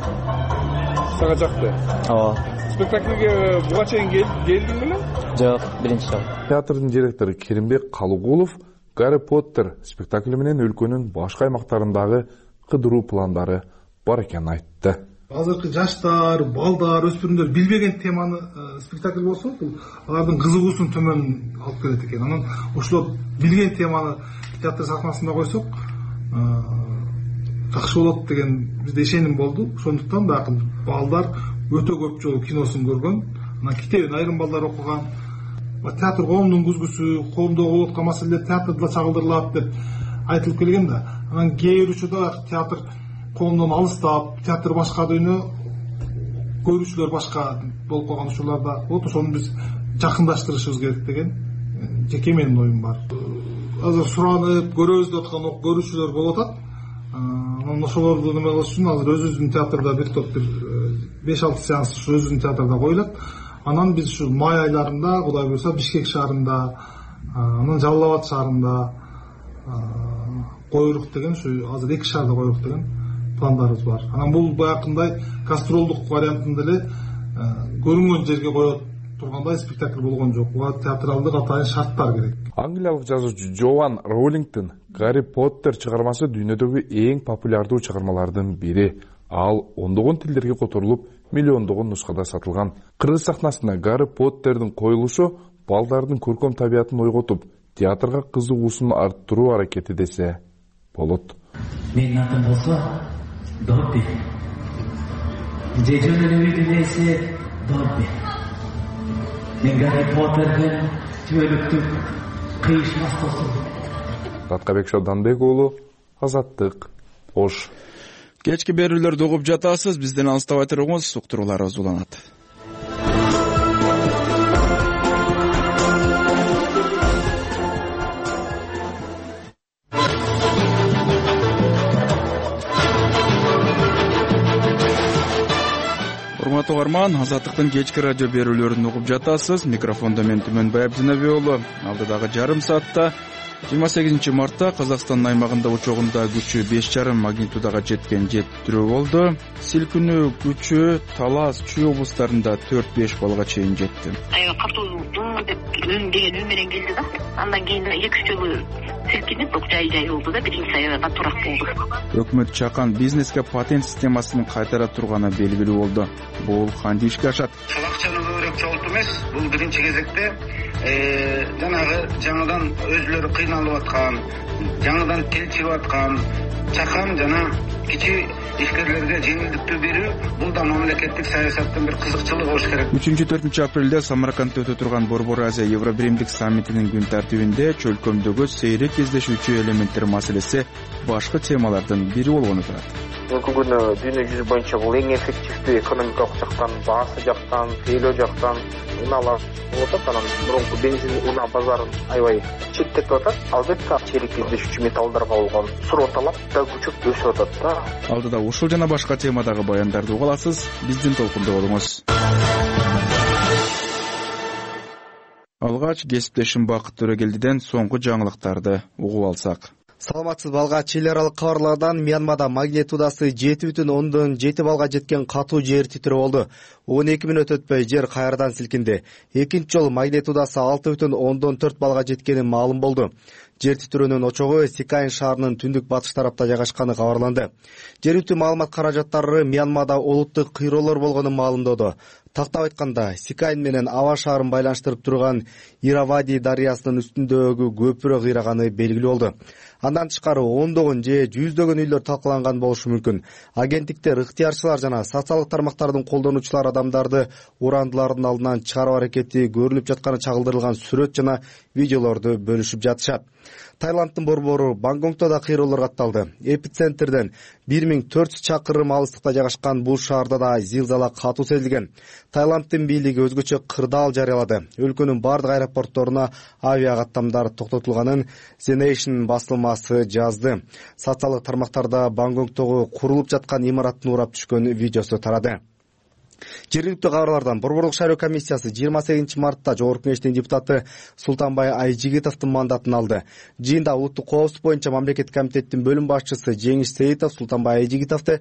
Сага жакты? Ооба. Спектаклге буга чейин келдиң беле? Жок, биринчи жолу. Театрдын директору Керимбек Калыгулов Гарри Поттер спектакли менен өлкөнүн башка аймактарындагы кыдыруу пландары бар экенин айтты. Азыркы жаштар, балдар, өспүрүмдөр билбеген теманы спектакль болсо, бул алардын кызыгуусун төмөн алып келет экен. Анан ошол билген теманы театр сахнасында койсок, жакшы болот деген бизде ишеним болду. Ошондуктан дагы балдар өтө көп жолу киносун көргөн, анан китебин айрым балдар окуган. Театр коомдун күзгүсү, коомдо болуп аткан маселелер театрда чагылдырылат деп айтылып келген да. Анан кээ бир учурда театр коомдон алыстап, театр башка дүйнө, көрүүчүлөр башка болуп калган учурларда болот. Ошону биз жакындаштырышыбыз керек деген жеке менин оюм бар. Азыр суранып, көрөбүз деп аткан көрүүчүлөр болуп атат. Анан ошолорду неме кылыш үчүн азыр өзүбүздүн театрда бир топ 5-6 сеанс өзүбүздүн театрда коюлат. Анан биз ушул май айларында, Кудай буйрса, Бишкек шаарында, анан Жалал Абад шаарында коюрук деген, ушу азыр 2 шаарда коюрук деген пландарыбыз бар. Анан бул баягындай гастролдук вариантында эле көрүнгөн жерге коё тургандай спектакль болгон жок. Буга театралдык атайын шарттар керек. Англиялык жазуучу Джоан Роулингтон Гарри Поттер чыгармасы дүйнөдөгү эң популярдуу чыгармалардын бири. Ал ондогон тилдерге которулуп, миллиондогон нускада сатылган. Кыргыз сахнасында Гарри Поттердин коюлушу балдардын көркөм табиятын ойготуп, театрга кызыгуусун арттыруу аракети десе болот. Менин атым болсо Добби. Жежөнүн үйдүн ээси Добби. мен Гарри Поттерден түбөлүктүк кыйышмас болсун. Даткабек Шоданбек уулу, Азаттык, Ош. Кечки берүүлөрдү угуп жатасыз. Бизден алыстабай туруңуз, уктурууларыбыз уланат. Урматтуу угарман, Азаттыктын кечки радио берүүлөрүн угуп жатасыз. Микрофондо мен Түмөнбай Абдинабий уулу. Алдыдагы жарым саатта 28 мартта Казакстандын аймагында учогунда күчү 5,5 магнитудага жеткен жер титирөө болду. Силкинүү күчү Талас, Чүй облустарында 4-5 балга чейин жетти. Картоздун деп деген үн менен келди да. Андан кийин 2-3 жолу силкинип, жай болду да, биринчи аябай катуураак болду. Өкмөт чакан бизнеске патент системасын кайтара турганы белгилүү болду. Бул кантип ишке ашат? Акчаны көбүрөөк чогултуу эмес, бул биринчи кезекте жанагы жаңыдан өзүлөрү кыйналып аткан, жаңыдан тил чыгып аткан чакан жана кичи ишкерлерге жеңилдиктүү берүү, бул да мамлекеттик саясаттын бир кызыкчылыгы болуш керек. 3-4 апрелде Самаркандда өтө турган Борбор Азия Евробиримдик саммитинин күн тартибинде чөлкөмдөгү сейрек кездешүүчү элементтер маселеси башкы темалардын бири болгону турат. Бүгүнкү күнү дүйнө жүзү боюнча бул эң эффективдүү экономикалык жактан, баасы жактан, тейлөө жактан унаалар болуп атат. Анан мурунку бензин унаа базарын аябай четтетип атат. Албетте чейрек кездешүүчү металлдарга болгон суроо талап да күчөп өсүп атат да. Алдыда ушул жана башка темадагы баяндарды уга аласыз. Биздин толкунда болуңуз. Алгач кесиптешим Бакыт Төрөгелдиден соңку жаңылыктарды угуп алсак. Саламатсызбы, алга эл аралык кабарлардан Мьянмада магнитудасы 7,7 балга жеткен катуу жер титирөө болду. 12 мүнөт өтпөй жер кайрадан силкинди. Экинчи жолу магнитудасы 6,4 балга жеткени маалым болду. Жер титирөөнүн очогу Сикайн шаарынын түндүк батыш тарапта жайгашканы кабарланды. Жергиликтүү маалымат каражаттары Мьянмада олуттук кыйроолор болгонун маалымдоодо. Тактап айтканда, Сикайн менен Ава шаарын байланыштырып турган Иравади дарыясынын үстүндөгү көпүрө кыйраганы белгилүү болду. Андан тышкары ондогон же жүздөгөн үйлөр талкаланган болушу мүмкүн. Агенттиктер, ыктыярчылар жана социалдык тармактардын колдонуучулары адамдарды урандылардын алдынан чыгаруу аракети көрүлүп жатканы чагылдырылган сүрөт жана видеолорду бөлүшүп жатышат. Таиланддын борбору Бангкокто да кыйроолор катталды. Эпицентрден 1400 чакырым алыстыкта жайгашкан бул шаарда да зилзала катуу сезилген. Таиланддын бийлиги өзгөчө кырдаал жарыялады. Өлкөнүн бардык аэропортторуна авиа каттамдар токтотулганын The Nation басылмасы жазды. Социалдык тармактарда Бангкоктогу курулуп жаткан имараттын урап түшкөн видеосу тарады. Жергиликтүү кабарлардан Борборлук шайлоо комиссиясы 28 мартта Жогорку Кеңештин депутаты Султанбай Айжигитовдун мандатын алды. Жыйында улуттук коопсуздук боюнча мамлекеттик комитеттин бөлүм башчысы Жеңиш Сейитов Султанбай Айжигитовду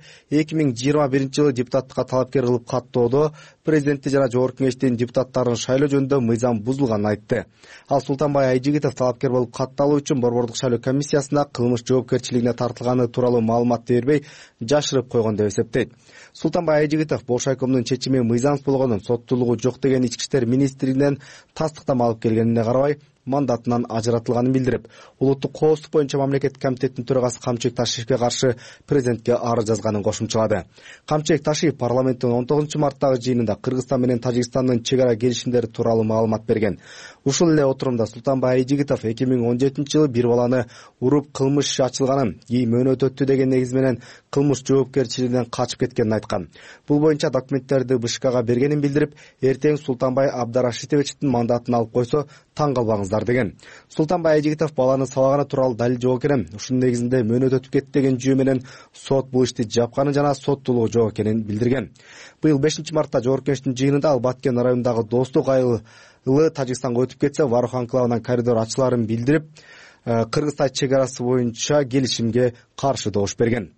2021 жылы депутаттыкка талапкер кылып каттоодо президентти жана Жогорку Кеңештин депутаттарын шайлоо жөнүндө мыйзам бузулганын айтты. Ал Султанбай Айжигитов талапкер болуп катталуу үчүн Борборлук шайлоо комиссиясына кылмыш жоопкерчилигине тартылганы тууралуу маалымат бербей жашырып койгон деп эсептейт. Султанбай Айжигитов Болшайкомдун чечими мыйзамсыз болгонун, соттуулугу жок деген Ички иштер министрлигинен тастыктама алып келгенине карабай мандатынан ажыратылганын билдирип, улуттук коопсуздук боюнча мамлекеттик комитеттин төрагасы Камчыбек Ташиевке каршы президентке арыз жазганын кошумчалады. Камчыбек Ташиев парламенттин 19 марттагы жыйынында Кыргызстан менен Тажикстандын чек ара келишимдери тууралуу маалымат берген. Ушул эле отурумда Султанбай Айжигитов 2017 жылы бир баланы уруп кылмыш иши ачылганын, кийин мөөнөт өттү деген негиз менен кылмыш жоопкерчилигинен качып кеткенин айткан. Бул боюнча документтерди БШКга бергенин билдирип, эртең Султанбай Абдарашитовичтин мандатын алып койсо таң калбаңыздар деген. Султанбай Айжигитов баланы сабаганы тууралуу далил жок экенин, ушунун негизинде мөөнөт өтүп кетти деген жүйө менен сот бул ишти жапканын жана соттуулугу жок экенин билдирген. Быйыл 5 мартта Жогорку Кеңештин жыйынында ал Баткен районундагы Достук айылы Тажикстанга өтүп кетсе, Варух анклавынан коридор ачыларын билдирип, Кыргыз-Тай чек арасы боюнча келишимге каршы добуш берген.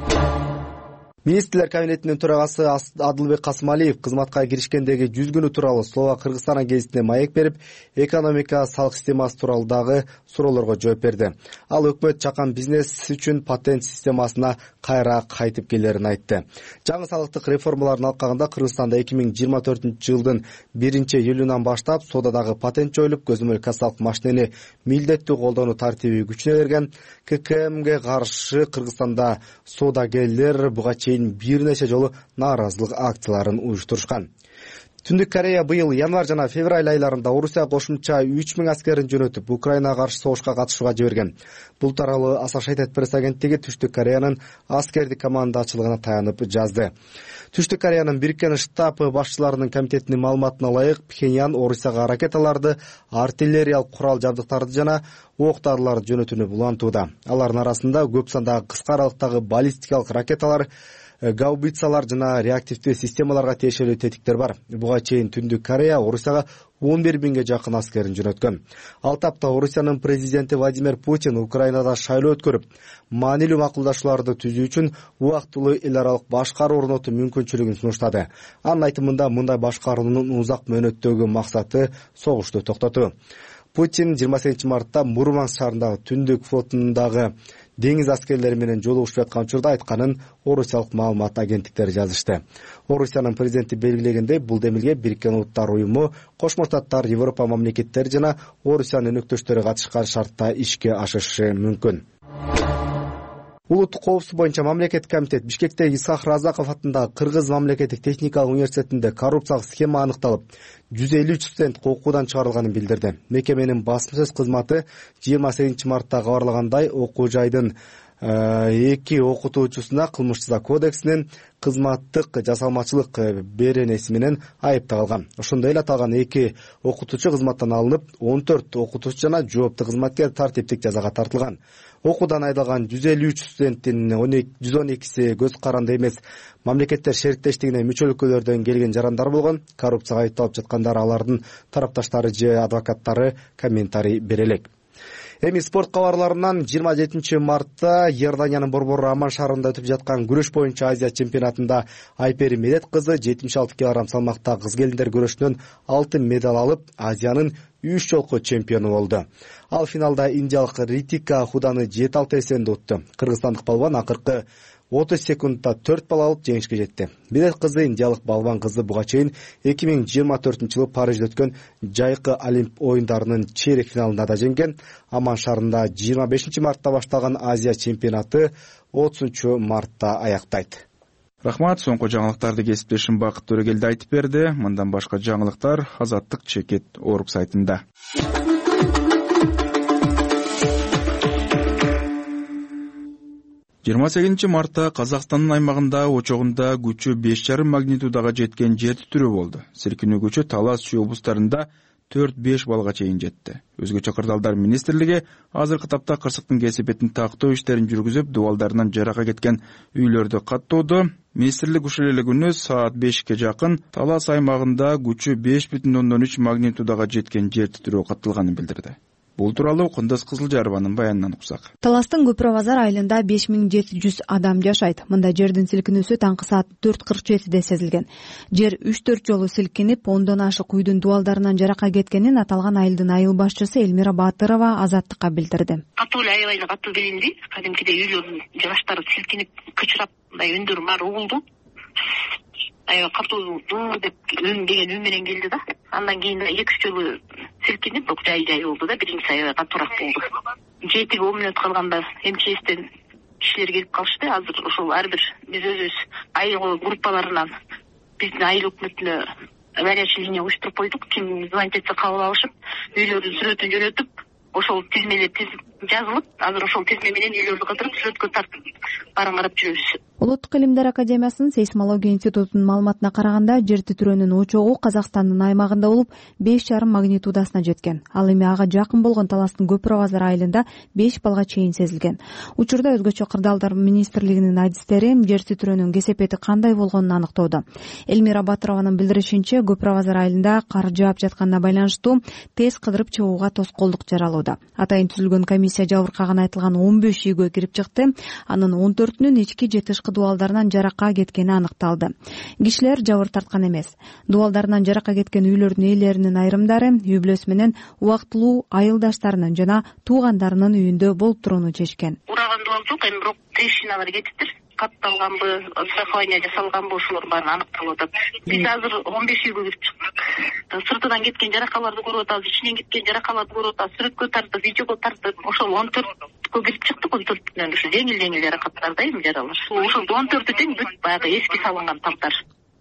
Министрлер кабинетинин төрагасы Адылбек Касымалиев кызматка киришкендеги 100 күнү тууралуу Словак-Кыргызстан гезитине маек берип, экономика, салык системасы тууралуу дагы суроолорго жооп берди. Ал өкмөт чакан бизнес үчүн патент системасына кайра кайтып келерин айтты. Жаңы салыктык реформалардын алкагында Кыргызстанда 2024 жылдын 1-июлунан баштап соодадагы патент жоюлуп, көзөмөл кассалык машинени милдеттүү колдонуу тартиби күчүнө берген. ККМге каршы Кыргызстанда соодагерлер буга чейин бир нече жолу нааразылык акцияларын уюштурушкан. Түндүк Корея быйыл январь жана февраль айларында Орусия кошумча 3000 аскерин жөнөтүп, Украинага каршы согушка катышууга жиберген. Бул тууралуу Associated Press агенттиги Түштүк Кореянын аскердик командачылыгына таянып жазды. Түштүк Кореянын Бириккен Штаб башчыларынын комитетинин маалыматына ылайык, Пхеньян Орусияга ракеталарды, артиллериялык курал жабдыктарды жана ок-дарыларды жөнөтүүнү улантууда. Алардын арасында көп сандагы кыска аралыктагы баллистикалык ракеталар, гаубицалар жана реактивдүү системаларга тиешелүү тетиктер бар. Буга чейин Түндүк Корея Орусияга 11 000 жакын аскерин жөнөткөн. Ал тапта Орусиянын президенти Владимир Путин Украинада шайлоо өткөрүп, маанилүү макулдашууларды түзүү үчүн убактылуу эл аралык башкаруу орнотуу мүмкүнчүлүгүн сунуштады. Анын айтымында мындай башкаруунун узак мөөнөттөгү максаты согушту токтотуу. Путин 28 мартта Мурманск шаарындагы Түндүк флотундагы деңиз аскерлери менен жолугушуп аткан учурда айтканын орусиялык маалымат агенттиктери жазышты. Орусиянын президенти белгилегендей, бул демилге Бириккен Улуттар уюму, Кошмо Штаттар, Европа мамлекеттери жана Орусиянын өнөктөштөрү катышкан шартта ишке ашышы мүмкүн. Улуттук коопсуздук боюнча мамлекеттик комитет Бишкектеги Исхак Разаков атындагы Кыргыз мамлекеттик техникалык университетинде коррупциялык схема аныкталып, 153 студент окуудан чыгарылганын билдирди. Мекеменин басмасөз кызматы 28 мартта кабарлагандай, окуу жайдын 2 окутуучусуна кылмыш кодексинин кызматтык жасалмачылык беренеси менен айып тагылган. Ошондой эле аталган 2 окутуучу кызматтан алынып, 14 окутуучу жана жооптуу кызматкер тартиптик жазага тартылган. Окуудан айдалган 153 студенттин 112си көз каранды эмес, мамлекеттер шериктештигине мүчө өлкөлөрдөн келген жарандар болгон. Коррупцияга айыпталып жаткандар алардын тарапташтары же адвокаттары комментарий бере элек. Эми спорт кабарларынан 27 мартта Иорданиянын борбору Аман шаарында өтүп жаткан күрөш боюнча Азия чемпионатында Айпери Медет кызы 76 кг салмакта кыз келиндер күрөшүнөн алтын медаль алып, Азиянын 3 жолку чемпиону болду. Ал финалда индиялык Ритика Худаны 7-6 эсебинде утты. Кыргызстандык балбан акыркы 30 секундта 4 балл алып жеңишке жетти. Медет кызы индиялык балбан кызы буга чейин 2024-жылы Парижде өткөн жайкы Олимп оюндарынын чейрек финалында да жеңген. Аман шаарында 25 мартта башталган Азия чемпионаты 30 мартта аяктайт. Рахмат, соңку жаңылыктарды кесиптешим Бакыт Төрөгелди айтып берди. Мындан башка жаңылыктар Азаттык Чекет Орг сайтында. 28 мартта Казакстандын аймагында очогунда күчү 5,5 магнитудага жеткен жер титирөө болду. Силкинүү күчү Талас Чүй облустарында 4-5 балга чейин жетти. Өзгөчө Кырдаалдар министрлиги азыркы тапта кырсыктын кесепетин тактоо иштерин жүргүзүп, дубалдарынан жарака кеткен үйлөрдү каттоодо. Министрлик ушул эле күнү саат 5ке жакын Талас аймагында күчү 5,3 магнитудага жеткен жер титирөө катталганын билдирди. Бул тууралуу Кундуз Кызылжарованын баянынан уксак. Таластын Көпүрө базар айылында 5700 адам жашайт. Мында жердин силкинүүсү таңкы саат 4:47 сезилген. Жер 3-4 жолу силкинип, 10дон ашык үйдүн дубалдарынан жарака кеткенин аталган айылдын айыл башчысы Элмира Батырова Азаттыкка билдирди. Катуу эле аябай эле катуу билинди. Кадимкидей үйлөрдүн жыгачтары силкинип, кычырап, мындай үндөр бар угулду. Аябай катуу деп деген үн менен келди да. Андан кийин 2-3 жолу силкинип, бирок жай болду да, биринчиси аябай катуураак болду. 7 минут калганда МЧСтен кишилер келип калышты. Азыр ошол ар бир биз өзүбүз айыл группаларынан биздин айыл өкмөтүнө горячий линия уюштуруп койдук. Ким звонить этсе кабыл алышып, үйлөрдүн сүрөтүн жөнөтүп, ошол тизмелер жазылып, азыр ошол тизме менен үйлөрдү кыдырып, сүрөткө тартып барын карап жүрөбүз. Улуттук илимдер академиясынын сейсмология институтунун маалыматына караганда, жер титирөөнүн очогу Казакстандын аймагында болуп 5,5 магнитудасына жеткен. Ал эми ага жакын болгон Таластын Көпүрө базар айылында 5 балга чейин сезилген. Учурда өзгөчө Кырдаалдар министрлигинин адистери жер титирөөнүн кесепети кандай болгонун аныктоодо. Элмира Батырованын билдиришинче, Көпүрө базар айылында кар жаап жатканына байланыштуу тез кыдырып чыгууга тоскоолдук жаралууда. Атайын түзүлгөн комиссия жабыркаган айтылган 15 үйгө кирип чыкты. Анын 14-үнүн ички же тышкы дубалдарынан жарака кеткени аныкталды. Кишилер жабыр тарткан эмес. Дубалдарынан жарака кеткен үйлөрдүн ээлеринин айрымдары үй бүлөсү менен убактылуу айылдаштарынын жана туугандарынын үйүндө болуп турууну чечкен. Ураган дубал жок, эми бирок трещиналар кетиптир. Катталганбы, страхование жасалганбы, ошолор баарын аныкталып атат. Биз азыр 15 үйгө кирип чыктык. Сыртынан кеткен жаракаларды көрүп атабыз, ичинен кеткен жаракаларды көрүп атабыз, сүрөткө тартып, видеого тартып, ошол 14 кирип чыктык. 14-төн ушу жеңил жаракаттар да эми жаралар. Ошол 14-ү тең бүт баягы эски салынган тамдар.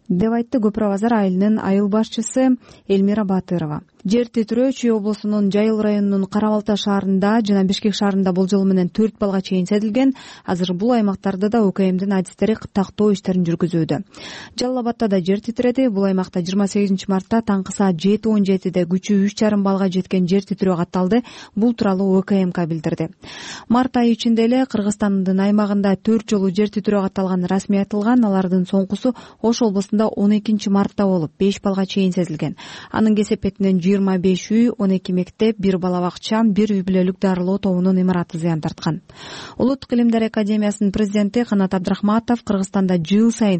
деп айтты Көпүрө базар айылынын айыл башчысы Элмира Батырова. Жер титирөө Чүй облусунун Жайыл районунун Кара Балта шаарында жана Бишкек шаарында болжол менен 4 балга чейин сезилген. Азыр бул аймактарда да УКМдин адистери тактоо иштерин жүргүзүүдө. Жалал Абадта да жер титиреди. Бул аймакта 28 мартта таңкы саат 7:17 күчү 3,5 балга жеткен жер титирөө катталды. Бул тууралуу УКМК билдирди. Март айы ичинде эле Кыргызстандын аймагында 4 жолу жер титирөө катталганы расмий айтылган. Алардын соңкусу Ош облусунда 12 мартта болуп 5 балга чейин сезилген. Анын кесепетинен 25 үй, 12 мектеп, 1 бала бакча, 1 үй бүлөлүк дарылоо тобунун имараты зыян тарткан. Улуттук илимдер академиясынын президенти Канат Абдрахматов Кыргызстанда жыл сайын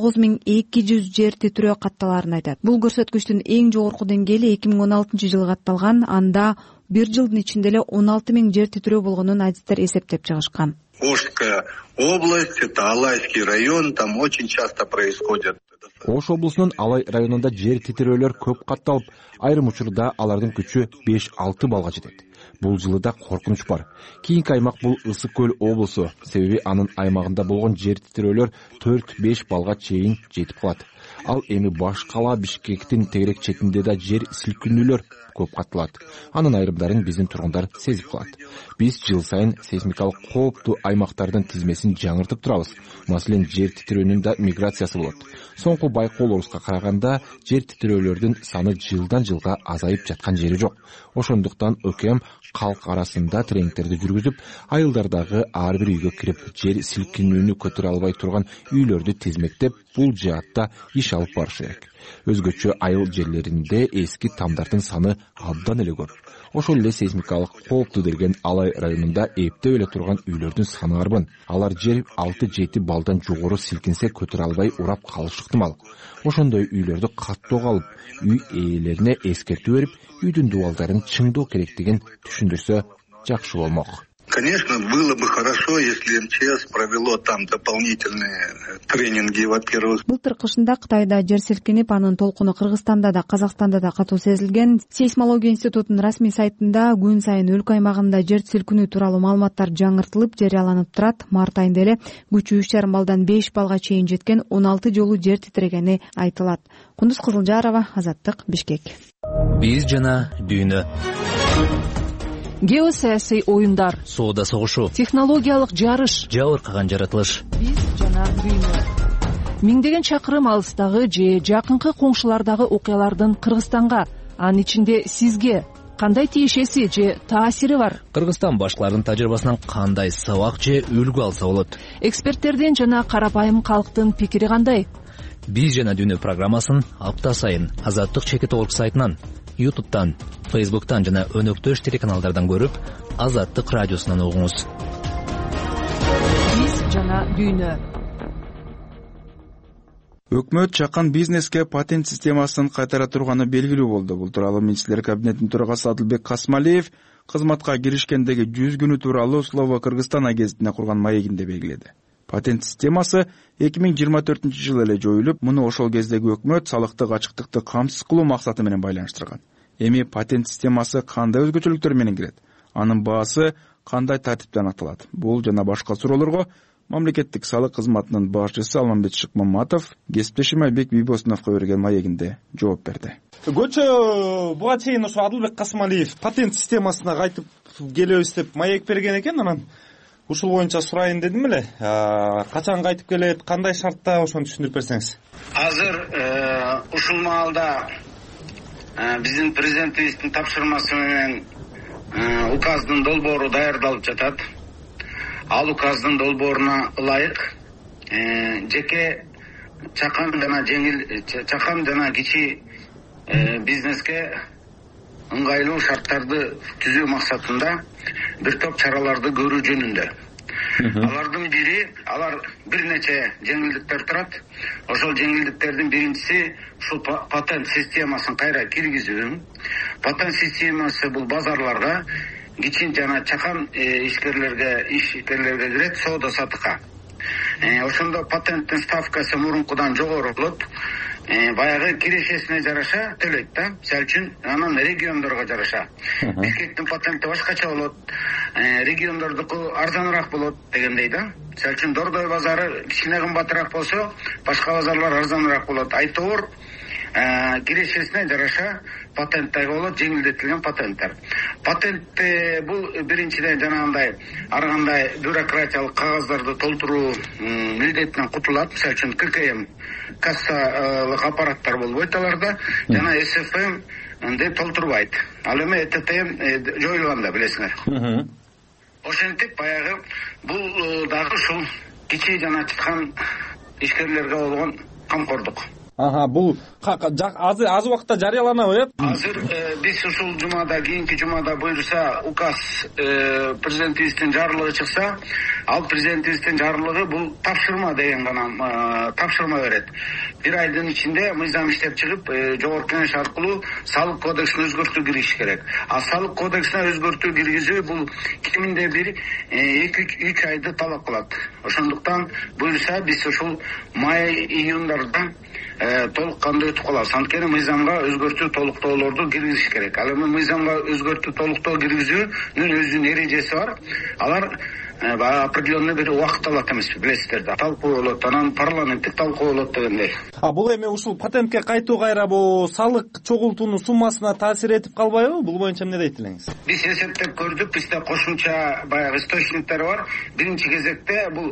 9200 жер титирөө катталарын айтат. Бул көрсөткүчтүн эң жогорку деңгээли 2016 катталган. Анда бир жылдын ичинде эле 16 000 жер титирөө болгонун адистер эсептеп чыгышкан. Ошская область, это Алайский район, там очень часто происходят. Ош облусунун Алай районунда жер титирөөлөр көп катталып, айрым учурда алардын күчү 5-6 балга жетет. Бул жылы да коркунуч бар. Кийинки аймак бул Ысык көл облусу, себеби анын аймагында болгон жер титирөөлөр 4-5 балга чейин жетип калат. Ал эми баш кала Бишкектин тегерек четинде да жер силкинүүлөр көп катталат. Анын айрымдарын биздин тургундар сезип калат. Биз жыл сайын сейсмикалык кооптуу аймактардын тизмесин жаңыртып турабыз. Маселен, жер титирөөнүн да миграциясы болот. Соңку байкоолорубузга караганда жер титирөөлөрдүн саны жылдан жылга азайып жаткан жери жок. Ошондуктан УКМ калк арасында тренингтерди жүргүзүп, айылдардагы ар бир үйгө кирип, жер силкинүүнү көтөрө албай турган үйлөрдү тизмектеп, бул жаатта иш алып барыш керек. Өзгөчө айыл жерлеринде эски тамдардын саны абдан эле көп. Ошол эле сейсмикалык кооптуу делген Алай районунда эптеп эле турган үйлөрдүн саны арбын. Алар жер 6-7 балдан жогору силкинсе көтөрө албай урап калышы ыктымал. Ошондой үйлөрдү каттоого алып, үй ээлерине эскертүү берип, үйдүн дубалдарын чыңдоо керектигин түшүндүрсө жакшы болмок. Конечно, было бы хорошо, если МЧС провело там дополнительные тренинги, во-первых. Былтыр кышында Кытайда жер силкинип, анын толкуну Кыргызстанда да, Казакстанда да катуу сезилген. Сейсмология институтунун расмий сайтында күн сайын өлкө аймагында жер силкинүү тууралуу маалыматтар жаңыртылып, жарыяланып турат. Март айында эле күчү 3,5 балдан 5 балга чейин жеткен 16 жолу жер титирегени айтылат. Кундуз Кызылжарова, Азаттык, Бишкек. Биз жана дүйнө. Геосаясий оюндар, соода согушу, технологиялык жарыш, жабыркаган жаратылыш. Биз жана дүйнө. Миңдеген чакырым алыстагы же жакынкы коңшулардагы окуялардын Кыргызстанга, анын ичинде сизге кандай тиешеси же таасири бар? Кыргызстан башкаларынын тажрыйбасынан кандай сабак же үлгү алса болот? Эксперттердин жана карапайым калктын пикири кандай? Биз жана дүйнө программасын апта сайын Азаттык чекит орг сайтынан, YouTube'дан, Facebook'tan жана өнөктөш телеканалдардан көрүп, Азаттык радиосунан угуңуз. Биз жана дүйнө. Өкмөт жакын бизнеске патент системасын кайтара турганы белгилүү болду. Бул тууралуу министрлер кабинетинин төрагасы Адылбек Касмалиев кызматка киришкендеги 100 күнү тууралуу Слово Кыргызстан агенттигине курган маегинде белгиледи. Патент системасы 2024 жылы эле жоюлуп, муну ошол кездеги өкмөт салыктык ачыктыкты камсыз кылуу максаты менен байланыштырган. Эми патент системасы кандай өзгөчөлүктөр менен кирет? Анын баасы кандай тартипте аныкталат? Бул жана башка суроолорго мамлекеттик салык кызматынын башчысы Алмамбет Шыкмаматов кесиптешим Айбек Бийбосуновго берген маегинде жооп берди. Көчө буга чейин ошо Адылбек Касмалиев патент системасына кайтып келебиз деп маек берген экен, анан ушул боюнча сурайын дедим эле. Качан кайтып келет, кандай шартта, ошону түшүндүрүп берсеңиз. Азыр ушул маалда биздин президентибиздин тапшырмасы менен указдын долбоору даярдалып жатат. Ал указдын долбооруна ылайык жеке чакан жана кичи бизнеске ыңгайлуу шарттарды түзүү максатында бир топ чараларды көрүү жөнүндө. Алардын бири, алар бир нече жеңилдиктер турат. Ошол жеңилдиктердин биринчиси ушул патент системасын кайра киргизүү. Патент системасы бул базарларга, кичи жана чакан ишкерлерге кирет, соода сатыкка. Ошондо патенттин ставкасы мурункудан жогору болот. баягы кирешесине жараша төлөйт да. Мисалы үчүн анан региондорго жараша. Бишкектин патенти башкача болот, региондордуку арзаныраак болот дегендей да. Мисалы үчүн Дордой базары кичине кымбатыраак болсо, башка базарлар арзаныраак болот. Айтор кирешесине жараша патенттер болот, жеңилдетилген патенттер. Патент бул биринчиден жанагындай ар кандай бюрократиялык кагаздарды толтуруу милдетинен кутулат. Мисалы үчүн ККМ кассалык аппараттар болбойт аларда, жана СФМ деп толтурбайт. Ал эми ТТМ жоюлган да, билесиңер. Ошентип баягы бул дагы ушул кичи жана чыккан ишкерлерге болгон камкордук. Бул азыр убакытта жарыяланабы, э? Азыр биз ушул жумада, кийинки жумада буйруса указ президентибиздин жарлыгы чыкса, ал президентибиздин жарлыгы бул тапшырма деген гана тапшырма берет. Бир айдын ичинде мыйзам иштеп чыгып, жогорку кеңеш аркылуу салык кодексине өзгөртүү киргизиш керек. А салык кодексине өзгөртүү киргизүү бул киминде бир 2-3 айды талап кылат. Ошондуктан буйруса биз ушул май-июндарда толук кандай өтүп калабыз. Анткени мыйзамга өзгөртүү толуктоолорду киргизиш керек. Ал эми мыйзамга өзгөртүү толуктоо киргизүүнүн өзүнүн эрежеси бар. Алар определенный бир убакыт алат эмес, билесиздер да. Талкуу болот, анан парламенттик талкуу болот дегендей. Бул эми ушул патентке кайтуу кайра бул салык чогултуунун суммасына таасир этип калбайбы? Бул боюнча эмне дейт элеңиз? Биз эсептеп көрдүк, бизде кошумча баягы источниктер бар. Биринчи кезекте бул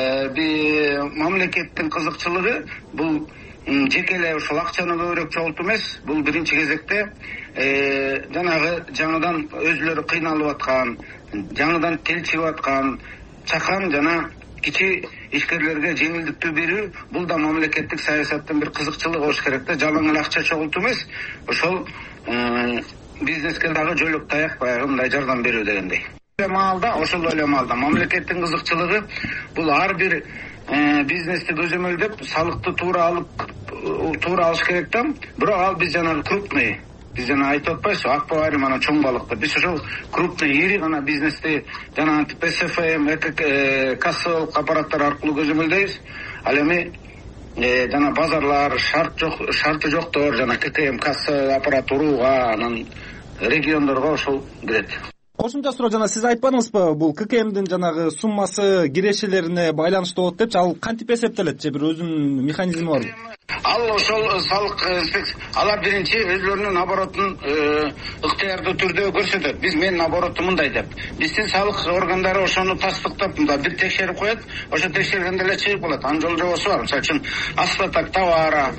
мамлекеттин кызыкчылыгы бул жеке эле ушул акчаны көбүрөөк чогултуу эмес, бул биринчи кезекте жанагы жаңыдан өзүлөрү кыйналып аткан, жаңыдан тил чыгып аткан, чакан жана кичи ишкерлерге жеңилдиктүү берүү, бул да мамлекеттик саясаттын бир кызыкчылыгы болуш керек да. Жалаң эле акча чогултуу эмес, ошол бизнеске дагы жөлөк таяк баягы мындай жардам берүү дегендей. Ошол эле маалда мамлекеттин кызыкчылыгы бул ар бир бизнести көзөмөлдөп, салыкты туура алыш керек да. Бирок ал биз жанагы крупный, биз жана айтып атпайбызбы, акбабай анан чоң балыкты. Биз ошол крупный, ири гана бизнести жана СФМ, кассалык аппараттар аркылуу көзөмөлдөйбүз. Ал эми жана базарлар, шарты жоктор, жана ККМ касса аппарат урууга, анан региондорго ошол кирет. Кошумча суроо, жана сиз айтпадыңызбы, бул ККМдин жанагы суммасы кирешелерине байланыштуу болот депчи, ал кантип эсептелет же, бир өзүнүн механизми барбы? Ал ошол салык алар биринчи өзлөрүнүн оборотун ыктыярдуу түрдө көрсөтөт. Биз менин оборотум мындай деп. Биздин салык органдары ошону тастыктап, мындай бир текшерип коет, ошо текшергенде эле чыгып калат. Анын жол жобосу бар. Мисалы үчүн остаток товара,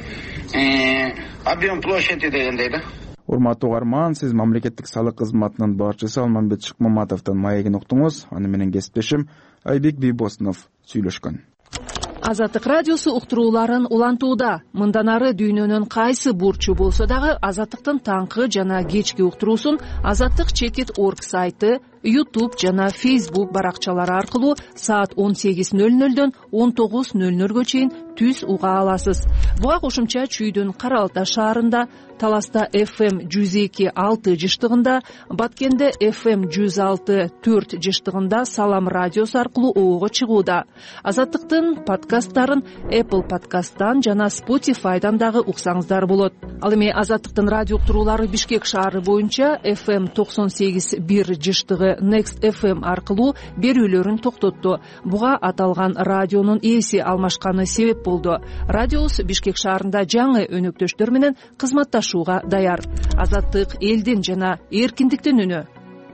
объем площади дегендей да. Урматтуу угарман, сиз мамлекеттик салык кызматынын башчысы Алмамбет Шыкмаматовдон маегин уктуңуз. Аны менен кесиптешим Айбек Бийбосунов сүйлөшкөн. Азаттык радиосу уктурууларын улантууда. Мындан ары дүйнөнүн кайсы бурчу болсо дагы Азаттыктын таңкы жана кечки уктуруусун Азаттык.org сайты, YouTube жана Facebook баракчалары аркылуу саат 18:00дөн 19:00га чейин түз уга аласыз. Буга кошумча Чүйдүн Кара Алтай шаарында, Таласта FM 102.6 жыштыгында, Баткенде FM 106.4 жыштыгында Салам радиосу аркылуу оого чыгууда. Азаттыктын подкасттарын Apple подкасттан жана Spotify'дан дагы уксаңыздар болот. Ал эми Азаттыктын радио уктуруулары Бишкек шаары боюнча FM 98.1 жыштыгы Next FM аркылуу берүүлөрүн токтотту. Буга аталган радионун ээси алмашканы себеп болду. Радиобуз Бишкек шаарында жаңы өнөктөштөр менен кызматташууга даяр. Азаттык элдин жана эркиндиктин үнү.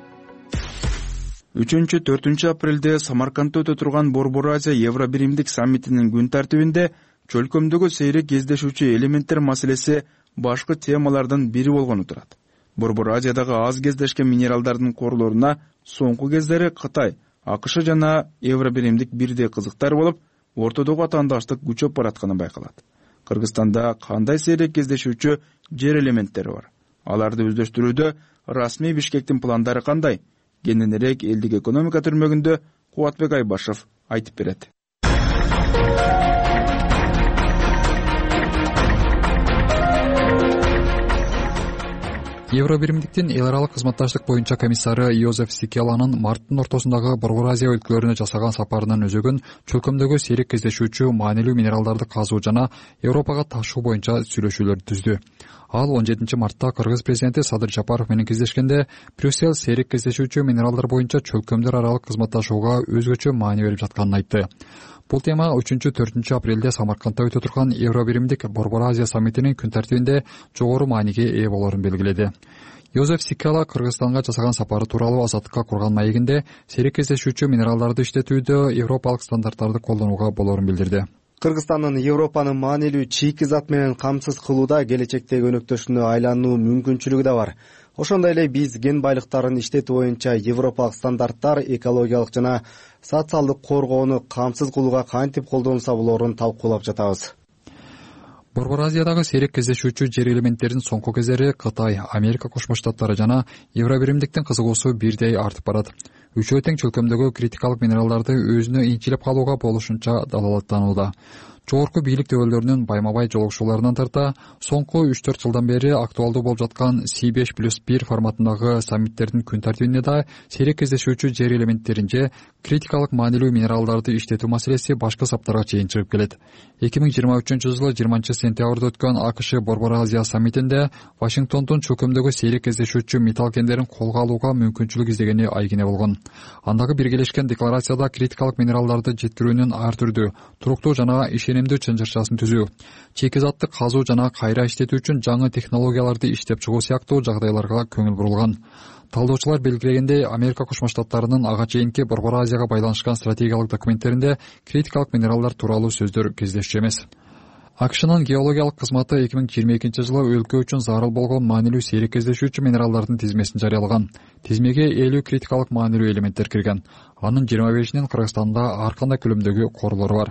3-4 апрелде Самаркандда өтө турган Борбор Азия Евробиримдик саммитинин күн тартибинде чөлкөмдөгү сейрек кездешүүчү элементтер маселеси башкы темалардын бири болгону турат. Борбор Азиядагы аз кездешкен минералдардын корлоруна соңку кездери Кытай, АКШ жана Евробиримдик бирдей кызыктар болуп, ортодогу атаандаштык күчөп баратканы байкалат. Кыргызстанда кандай сейрек кездешүүчү жер элементтери бар? Аларды өздөштүрүүдө расмий Бишкектин пландары кандай? Кененирээк элдик экономика түрмөгүндө Кубатбек Айбашев айтып берет. Евро биримдиктин эл аралык кызматташтык боюнча комиссары Йозеф Сикеланын марттын ортосундагы Борбор Азия өлкөлөрүнө жасаган сапарынын өзөгүн чөлкөмдөгү сейрек кездешүүчү маанилүү минералдарды казуу жана Европага ташуу боюнча сүйлөшүүлөрдү түздү. Ал 17 мартта Кыргыз президенти Садыр Жапаров менен кездешкенде Брюссель сейрек кездешүүчү минералдар боюнча чөлкөмдөр аралык кызматташууга өзгөчө маани берип жатканын айтты. Бул тема 3-4 апрелде Самаркандда өтө турган Евро биримдик Борбор Азия саммитинин күн тартибинде жогору мааниге ээ болорун белгиледи. Йозеф Сикела Кыргызстанга жасаган сапары тууралуу Азаттыкка курган маегинде сейрек кездешүүчү минералдарды иштетүүдө европалык стандарттарды колдонууга болорун билдирди. Кыргызстандын Европаны маанилүү чийки зат менен камсыз кылууда келечектеги өнөктөшүнө айлануу мүмкүнчүлүгү да бар. Ошондой эле биз кен байлыктарын иштетүү боюнча европалык стандарттар экологиялык жана социалдык коргоону камсыз кылууга кантип колдонулса болорун талкуулап жатабыз. Борбор Азиядагы сейрек кездешүүчү жер элементтеринин соңку кездери Кытай, Америка Кошмо Штаттары жана Евро биримдиктин кызыгуусу бирдей артып барат. Үчөө тең чөлкөмдөгү критикалык минералдарды өзүнө инчилеп калууга болушунча далалаттанууда. Жогорку бийлик дөбөлдөрүнүн байма-бай жолугушууларынан тарта соңку 3-4 жылдан бери актуалдуу болуп жаткан C5+1 форматындагы саммиттердин күн тартибинде да сейрек кездешүүчү жер элементтерин же критикалык маанилүү минералдарды иштетүү маселеси башкы саптарга чейин чыгып келет. 2023-жылы 20-сентябрда өткөн АКШ Борбор Азия саммитинде Вашингтондун чөлкөмдөгү сейрек кездешүүчү металл кендерин колго алууга мүмкүнчүлүк издегени айгине болгон. Андагы биргелешкен декларацияда критикалык минералдарды жеткирүүнүн ар түрдүү, туруктуу жана ишенимдүү чынжырчасын түзүү, чийки затты казуу жана кайра иштетүү үчүн жаңы технологияларды иштеп чыгуу сыяктуу жагдайларга көңүл бурулган. Талдоочулар белгилегендей, Америка Кошмо Штаттарынын ага чейинки Борбор Азияга байланышкан стратегиялык документтеринде критикалык минералдар тууралуу сөздөр кездешчү эмес. АКШнын геологиялык кызматы 2022-жылы өлкө үчүн зарыл болгон маанилүү сейрек кездешүүчү минералдардын тизмесин жарыялаган. Тизмеге 50 критикалык маанилүү элементтер кирген. Анын 25-нин Кыргызстанда ар кандай көлөмдөгү корлору бар.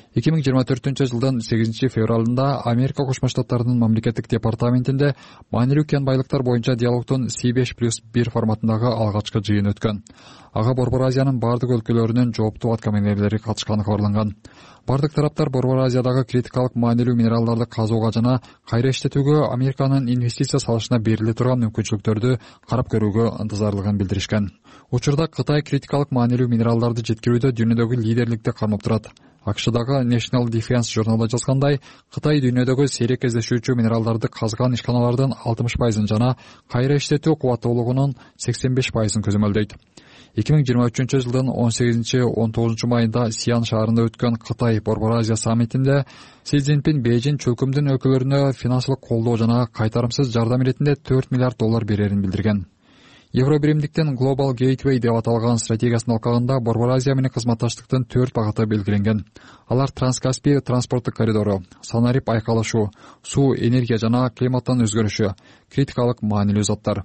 2024-жылдын 8-февралында Америка Кошмо Штаттарынын мамлекеттик департаментинде маанилүү кен байлыктар боюнча диалогдун C5+1 форматындагы алгачкы жыйын өткөн. Ага Борбор Азиянын бардык өлкөлөрүнүн жооптуу аткаминерлери катышканы кабарланган. Бардык тараптар Борбор Азиядагы критикалык маанилүү минералдарды казууга жана кайра иштетүүгө Американын инвестиция салышына бериле турган мүмкүнчүлүктөрдү карап көрүүгө ынтызарлыгын билдиришкен. Учурда Кытай критикалык маанилүү минералдарды жеткирүүдө дүйнөдөгү лидерликти кармап турат. АКШдагы National Defense журналда жазгандай, Кытай дүйнөдөгү сейрек кездешүүчү минералдарды казган ишканалардын 60% жана кайра иштетүү кубаттуулугунун 85% көзөмөлдөйт. 2023-жылдын 18-19 майында Сиан шаарында өткөн Кытай Борбор Азия саммитинде Си Цзиньпин Бейжин чөлкөмдүн өлкөлөрүнө финансылык колдоо жана кайтарымсыз жардам иретинде $4 миллиард берерин билдирген. Евро биримдиктин Global Gateway деп аталган стратегиясынын алкагында Борбор Азия менен кызматташтыктын 4 багыты белгиленген. Алар Транскаспий транспорттук коридору, санарип айкалышуу, суу, энергия жана климаттын өзгөрүшү, критикалык маанилүү заттар.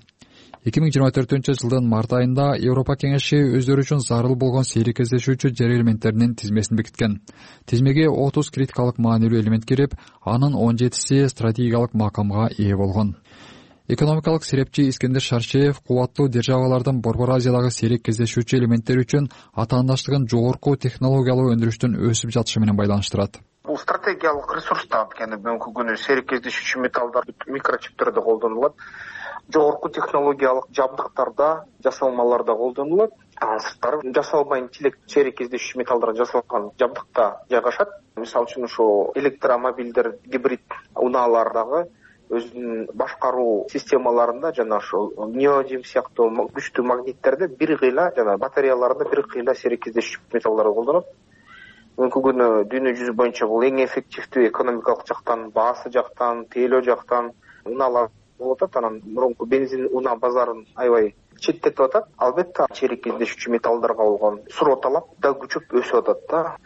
2024-жылдын март айында Европа кеңеши өздөрү үчүн зарыл болгон сейрек кездешүүчү жер элементтеринин тизмесин бекиткен. Тизмеге 30 критикалык маанилүү элемент кирип, анын 17си стратегиялык макамга ээ болгон. Экономикалык серепчи Искендер Шаршеев кубаттуу державалардын Борбор Азиядагы сейрек кездешүүчү элементтер үчүн атаандаштыгын жогорку технологиялуу өндүрүштүн өсүп жатышы менен байланыштырат. Бул стратегиялык ресурс да анткени бүгүнкү күнү сейрек кездешүүчү металлдар микрочиптерде колдонулат. Жогорку технологиялык жабдыктарда, жасалмаларда колдонулат. Сырттары жасалма интеллект сейрек кездешүүчү металлдардан жасалган жабдыкта жайгашат. Мисалы үчүн ошо электромобилдер, гибрид унаалардагы өзүнүн башкаруу системаларында жана ошо неодим сыяктуу күчтүү магниттерде бир кыйла жана батареяларында бир кыйла сейрек кездешүүчү металлдарды колдонот. Бүгүнкү күнү дүйнө жүзү боюнча бул эң эффективдүү экономикалык жактан, баасы жактан, тейлөө жактан унаалар болуп атат. Анан мурунку бензин унаа базарын аябай четтетип атат. Албетте сейрек кездешүүчү металлдарга болгон суроо талап да күчөп өсүп атат да.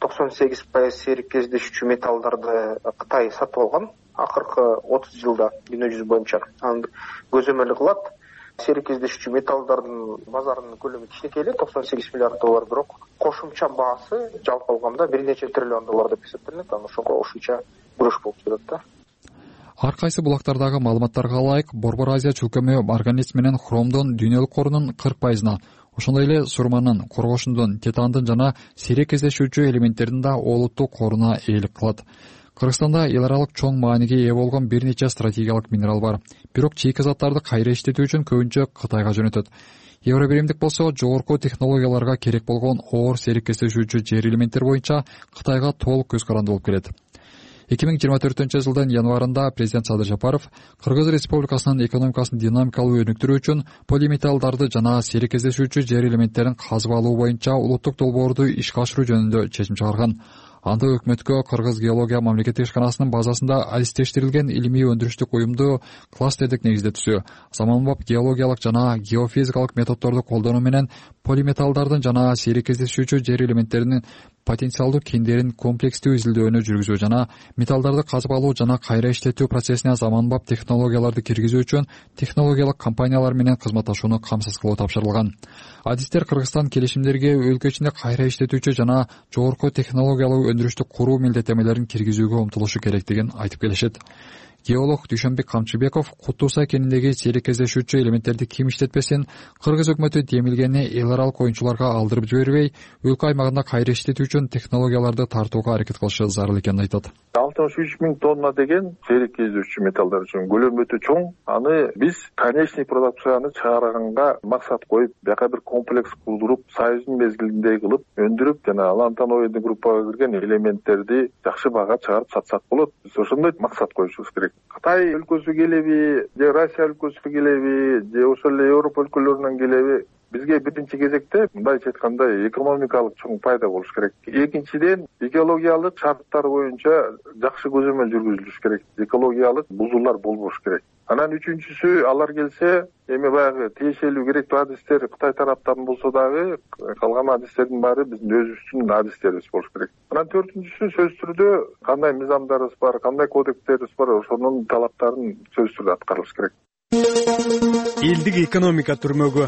98% сейрек кездешүүчү металлдарды Кытай сатып алган акыркы 30 жылда дүйнө жүзү боюнча. Анын көзөмөлү кылат. Сейрек кездешүүчү металлдардын базарынын көлөмү кичинекей эле, $98 миллиард, бирок кошумча баасы жалпы алганда $1 нече триллион деп эсептелет. Анан ошого кошумча күрөш болуп жатат да. Ар кайсы булактардагы маалыматтарга ылайык, Борбор Азия чөлкөмү марганец менен хромдун дүйнөлүк корунун 40%, ошондой эле сурманын, коргошундун, титандын жана сейрек кездешүүчү элементтердин да олуттуу коруна ээлик кылат. Кыргызстанда эл аралык чоң мааниге ээ болгон бир нече стратегиялык минерал бар. Бирок чийки заттарды кайра иштетүү үчүн көбүнчө Кытайга жөнөтөт. Евробиримдик болсо жогорку технологияларга керек болгон оор серикештешүүчү жер элементтер боюнча Кытайга толук көз каранды болуп келет. 2024-жылдын январында президент Садыр Жапаров Кыргыз Республикасынын экономикасын динамикалуу өнүктүрүү үчүн полиметаллдарды жана серикештешүүчү жер элементтерин казып алуу боюнча улуттук долбоорду ишке ашыруу жөнүндө чечим чыгарган. Анда өкмөткө Кыргыз геология мамлекеттик ишканасынын базасында адистештирилген илимий өндүрүштүк уюмду кластердик негизде түзүү, заманбап геологиялык жана геофизикалык методдорду колдонуу менен полиметаллдардын жана серикештешүүчү жер элементтеринин потенциалдуу кендерин комплекстүү изилдөөнү жүргүзүү жана металлдарды казып алуу жана кайра иштетүү процессине заманбап технологияларды киргизүү үчүн технологиялык компаниялар менен кызматташууну камсыз кылуу тапшырылган. Адистер Кыргызстан келишимдерге өлкө ичинде кайра иштетүүчү жана жогорку технологиялуу өндүрүштү куруу милдеттемелерин киргизүүгө умтулушу керектигин айтып келишет. Геолог Дүйшөнбек Камчыбеков Куттуусай кениндеги серикештешүүчү элементтерди ким иштетпесин, Кыргыз өкмөтү демилгени эл аралык оюнчуларга алдырып жибербей, өлкө аймагында кайра иштетүү үчүн технологияларды тартууга аракет кылышы зарыл экенин айтат. 63 000 тонна деген серикештешүүчү металлдар үчүн көлөмү өтө чоң. Аны биз конечный продукцияны чыгарганга максат коюп, бияка бир комплекс курдуруп, союздун мезгилинде кылып, өндүрүп, жана лантаноидный группага кирген элементтерди жакшы баага чыгарып сатсак болот. Биз ошондой максат коюшубуз керек. Кытай өлкөсү келеби, же Россия өлкөсү келеби, же ошол эле Европа өлкөлөрүнөн келеби, бизге биринчи кезекте мындайча айтканда экономикалык чоң пайда болуш керек. Экинчиден, экологиялык шарттар боюнча жакшы көзөмөл жүргүзүлүш керек. Экологиялык бузуулар болбош керек. Анан үчүнчүсү, алар келсе, эми баягы тиешелүү керектүү адистер Кытай тараптан болсо дагы, калган адистердин баары биздин өзүбүздүн адистерибиз болуш керек. Анан төртүнчүсү, сөзсүз түрдө кандай мыйзамдарыбыз бар, кандай кодекстерибиз бар, ошонун талаптарын сөзсүз түрдө аткарылыш керек. Элдик экономика түрмөгү.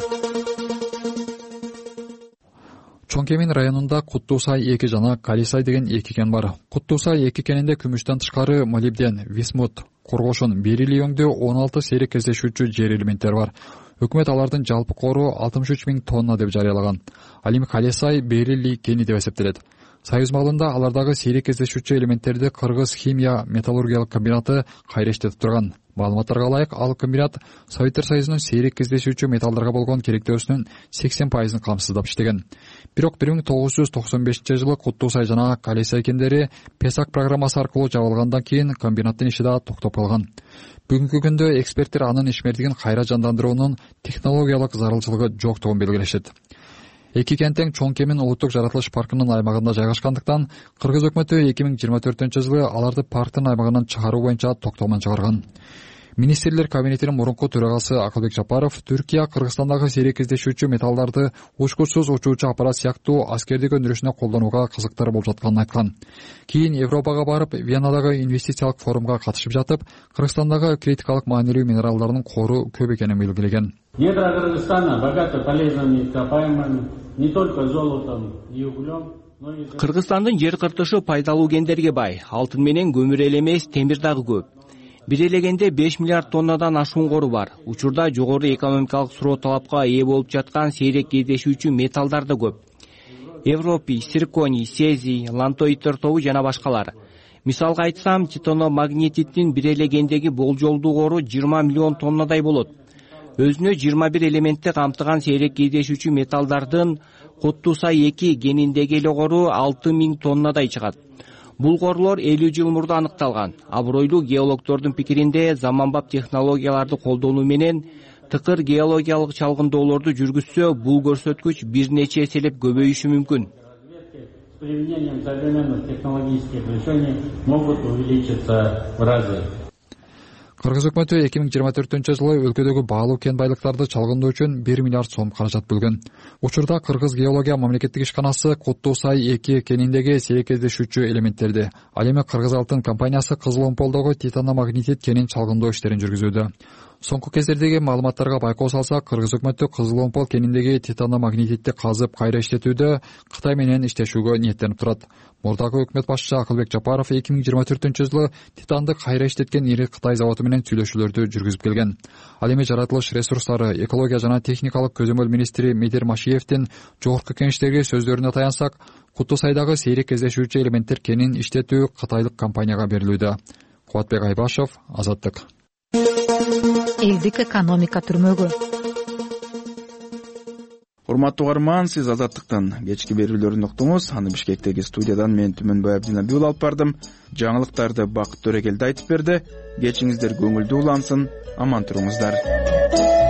Чоң Кемин районунда Куттуусай 2 жана Калисай деген 2 кен бар. Куттуусай 2 кенинде күмүштөн тышкары молибден, висмут, коргошун, берилий өңдөө 16 серикештешүүчү жер элементтер бар. Өкмөт алардын жалпы кору 63 000 тонна деп жарыялаган. Ал эми Калисай берилий кени деп эсептелет. Союз малында алардагы серикештешүүчү элементтерди Кыргыз химия металлургиялык комбинаты кайра иштетип турган. Маалыматтарга ылайык, ал комбинат Советтер Союзунун серикештешүүчү металлдарга болгон керектөөсүнүн 80% камсыздап иштеген. Бирок 1995-жылы Куттуусай жана Калисай кендери Песак программасы аркылуу жабылгандан кийин комбинаттын иши да токтоп калган. Бүгүнкү күндө эксперттер анын ишмердигин кайра жандандыруунун технологиялык зарылчылыгы жоктугун белгилешет. Эки кенттең Чоң Кемин улуттук жаратылыш паркынын аймагында жайгашкандыктан Кыргыз өкмөтү 2024-жылы аларды парктын аймагынан чыгаруу боюнча токтомон чыгарган. Министрлер кабинетинин мурунку төрагасы Акылбек Жапаров Түркия Кыргызстандагы серикештешүүчү металлдарды учкучсуз учуучу аппарат сыяктуу аскердик өндүрүшүнө колдонууга кызыктар болуп жатканын айткан. Кийин Европага барып, Венадагы инвестициялык форумга катышып жатып, Кыргызстандагы критикалык маанилүү минералдардын кору көп экенин белгилеген. Недра Кыргызстана богаты полезными ископаемыми, не только золотом и углем. Кыргызстандын жер кыртышы пайдалуу кендерге бай, алтын менен көмүр эле эмес, темир дагы көп. Бир элегенде 5 миллиард тоннадан ашуун кору бар. Учурда жогору экономикалык суроо талапка ээ болуп жаткан сейрек кездешүүчү металлдар да көп. Европий, цирконий, цезий, лантоидтер тобу жана башкалар. Мисалга айтсам, титано-магнетиттин бир элегендеги болжолдуу кору 20 миллион тоннадай болот. Өзүнө 21 элементти камтыган сейрек кездешүүчү металлдардын Куттуусай 2 кениндеги эле кору 6000 тоннадай чыгат. Бул корлор 50 жыл мурда аныкталган. Абройлуу геологдордун пикиринде заманбап технологияларды колдонуу менен тыкыр геологиялык чалгындоолорду жүргүзсө, бул көрсөткүч бир нече эселеп көбөйүшү мүмкүн. С применением современных технологических решений могут увеличиться в разы. Кыргыз өкмөтү 2024-жылы өлкөдөгү баалуу кен байлыктарды чалгындоо үчүн 1 миллиард сом каражат бөлгөн. Учурда Кыргыз геология мамлекеттик ишканасы Куттуусай 2 кениндеги серикештешүүчү элементтерди, ал эми Кыргыз Алтын компаниясы Кызыл Омполдогу титано-магнетит кенин чалгындоо иштерин жүргүзүүдө. Соңку кездердеги маалыматтарга байкоо салсак, Кыргыз өкмөтү Кызыл Омпол кениндеги титаномагнетитти казып кайра иштетүүдө Кытай менен иштешүүгө ниеттенип турат. Мурдагы өкмөт башчысы Акылбек Жапаров 2024-жылы титанды кайра иштеткен ири Кытай заводу менен сүйлөшүүлөрдү жүргүзүп келген. Ал эми жаратылыш ресурстары, экология жана техникалык көзөмөл министри Медер Машиевдин жогорку кеңештеги сөздөрүнө таянсак, Куту Сайдагы сейрек кездешүүчү элементтер кенин иштетүү кытайлык компанияга берилүүдө. Кубатбек Айбашев, Азаттык. Элдик экономика түрмөгү. Урматтуу угарман, сиз Азаттыктын кечки берүүлөрүн уктуңуз. Аны Бишкектеги студиядан мен Түмөнбай Абдинабиул алып бардым. Жаңылыктарды Бакыт Төрегелди айтып берди. Кечиңиздер көңүлдүү улансын, аман туруңуздар.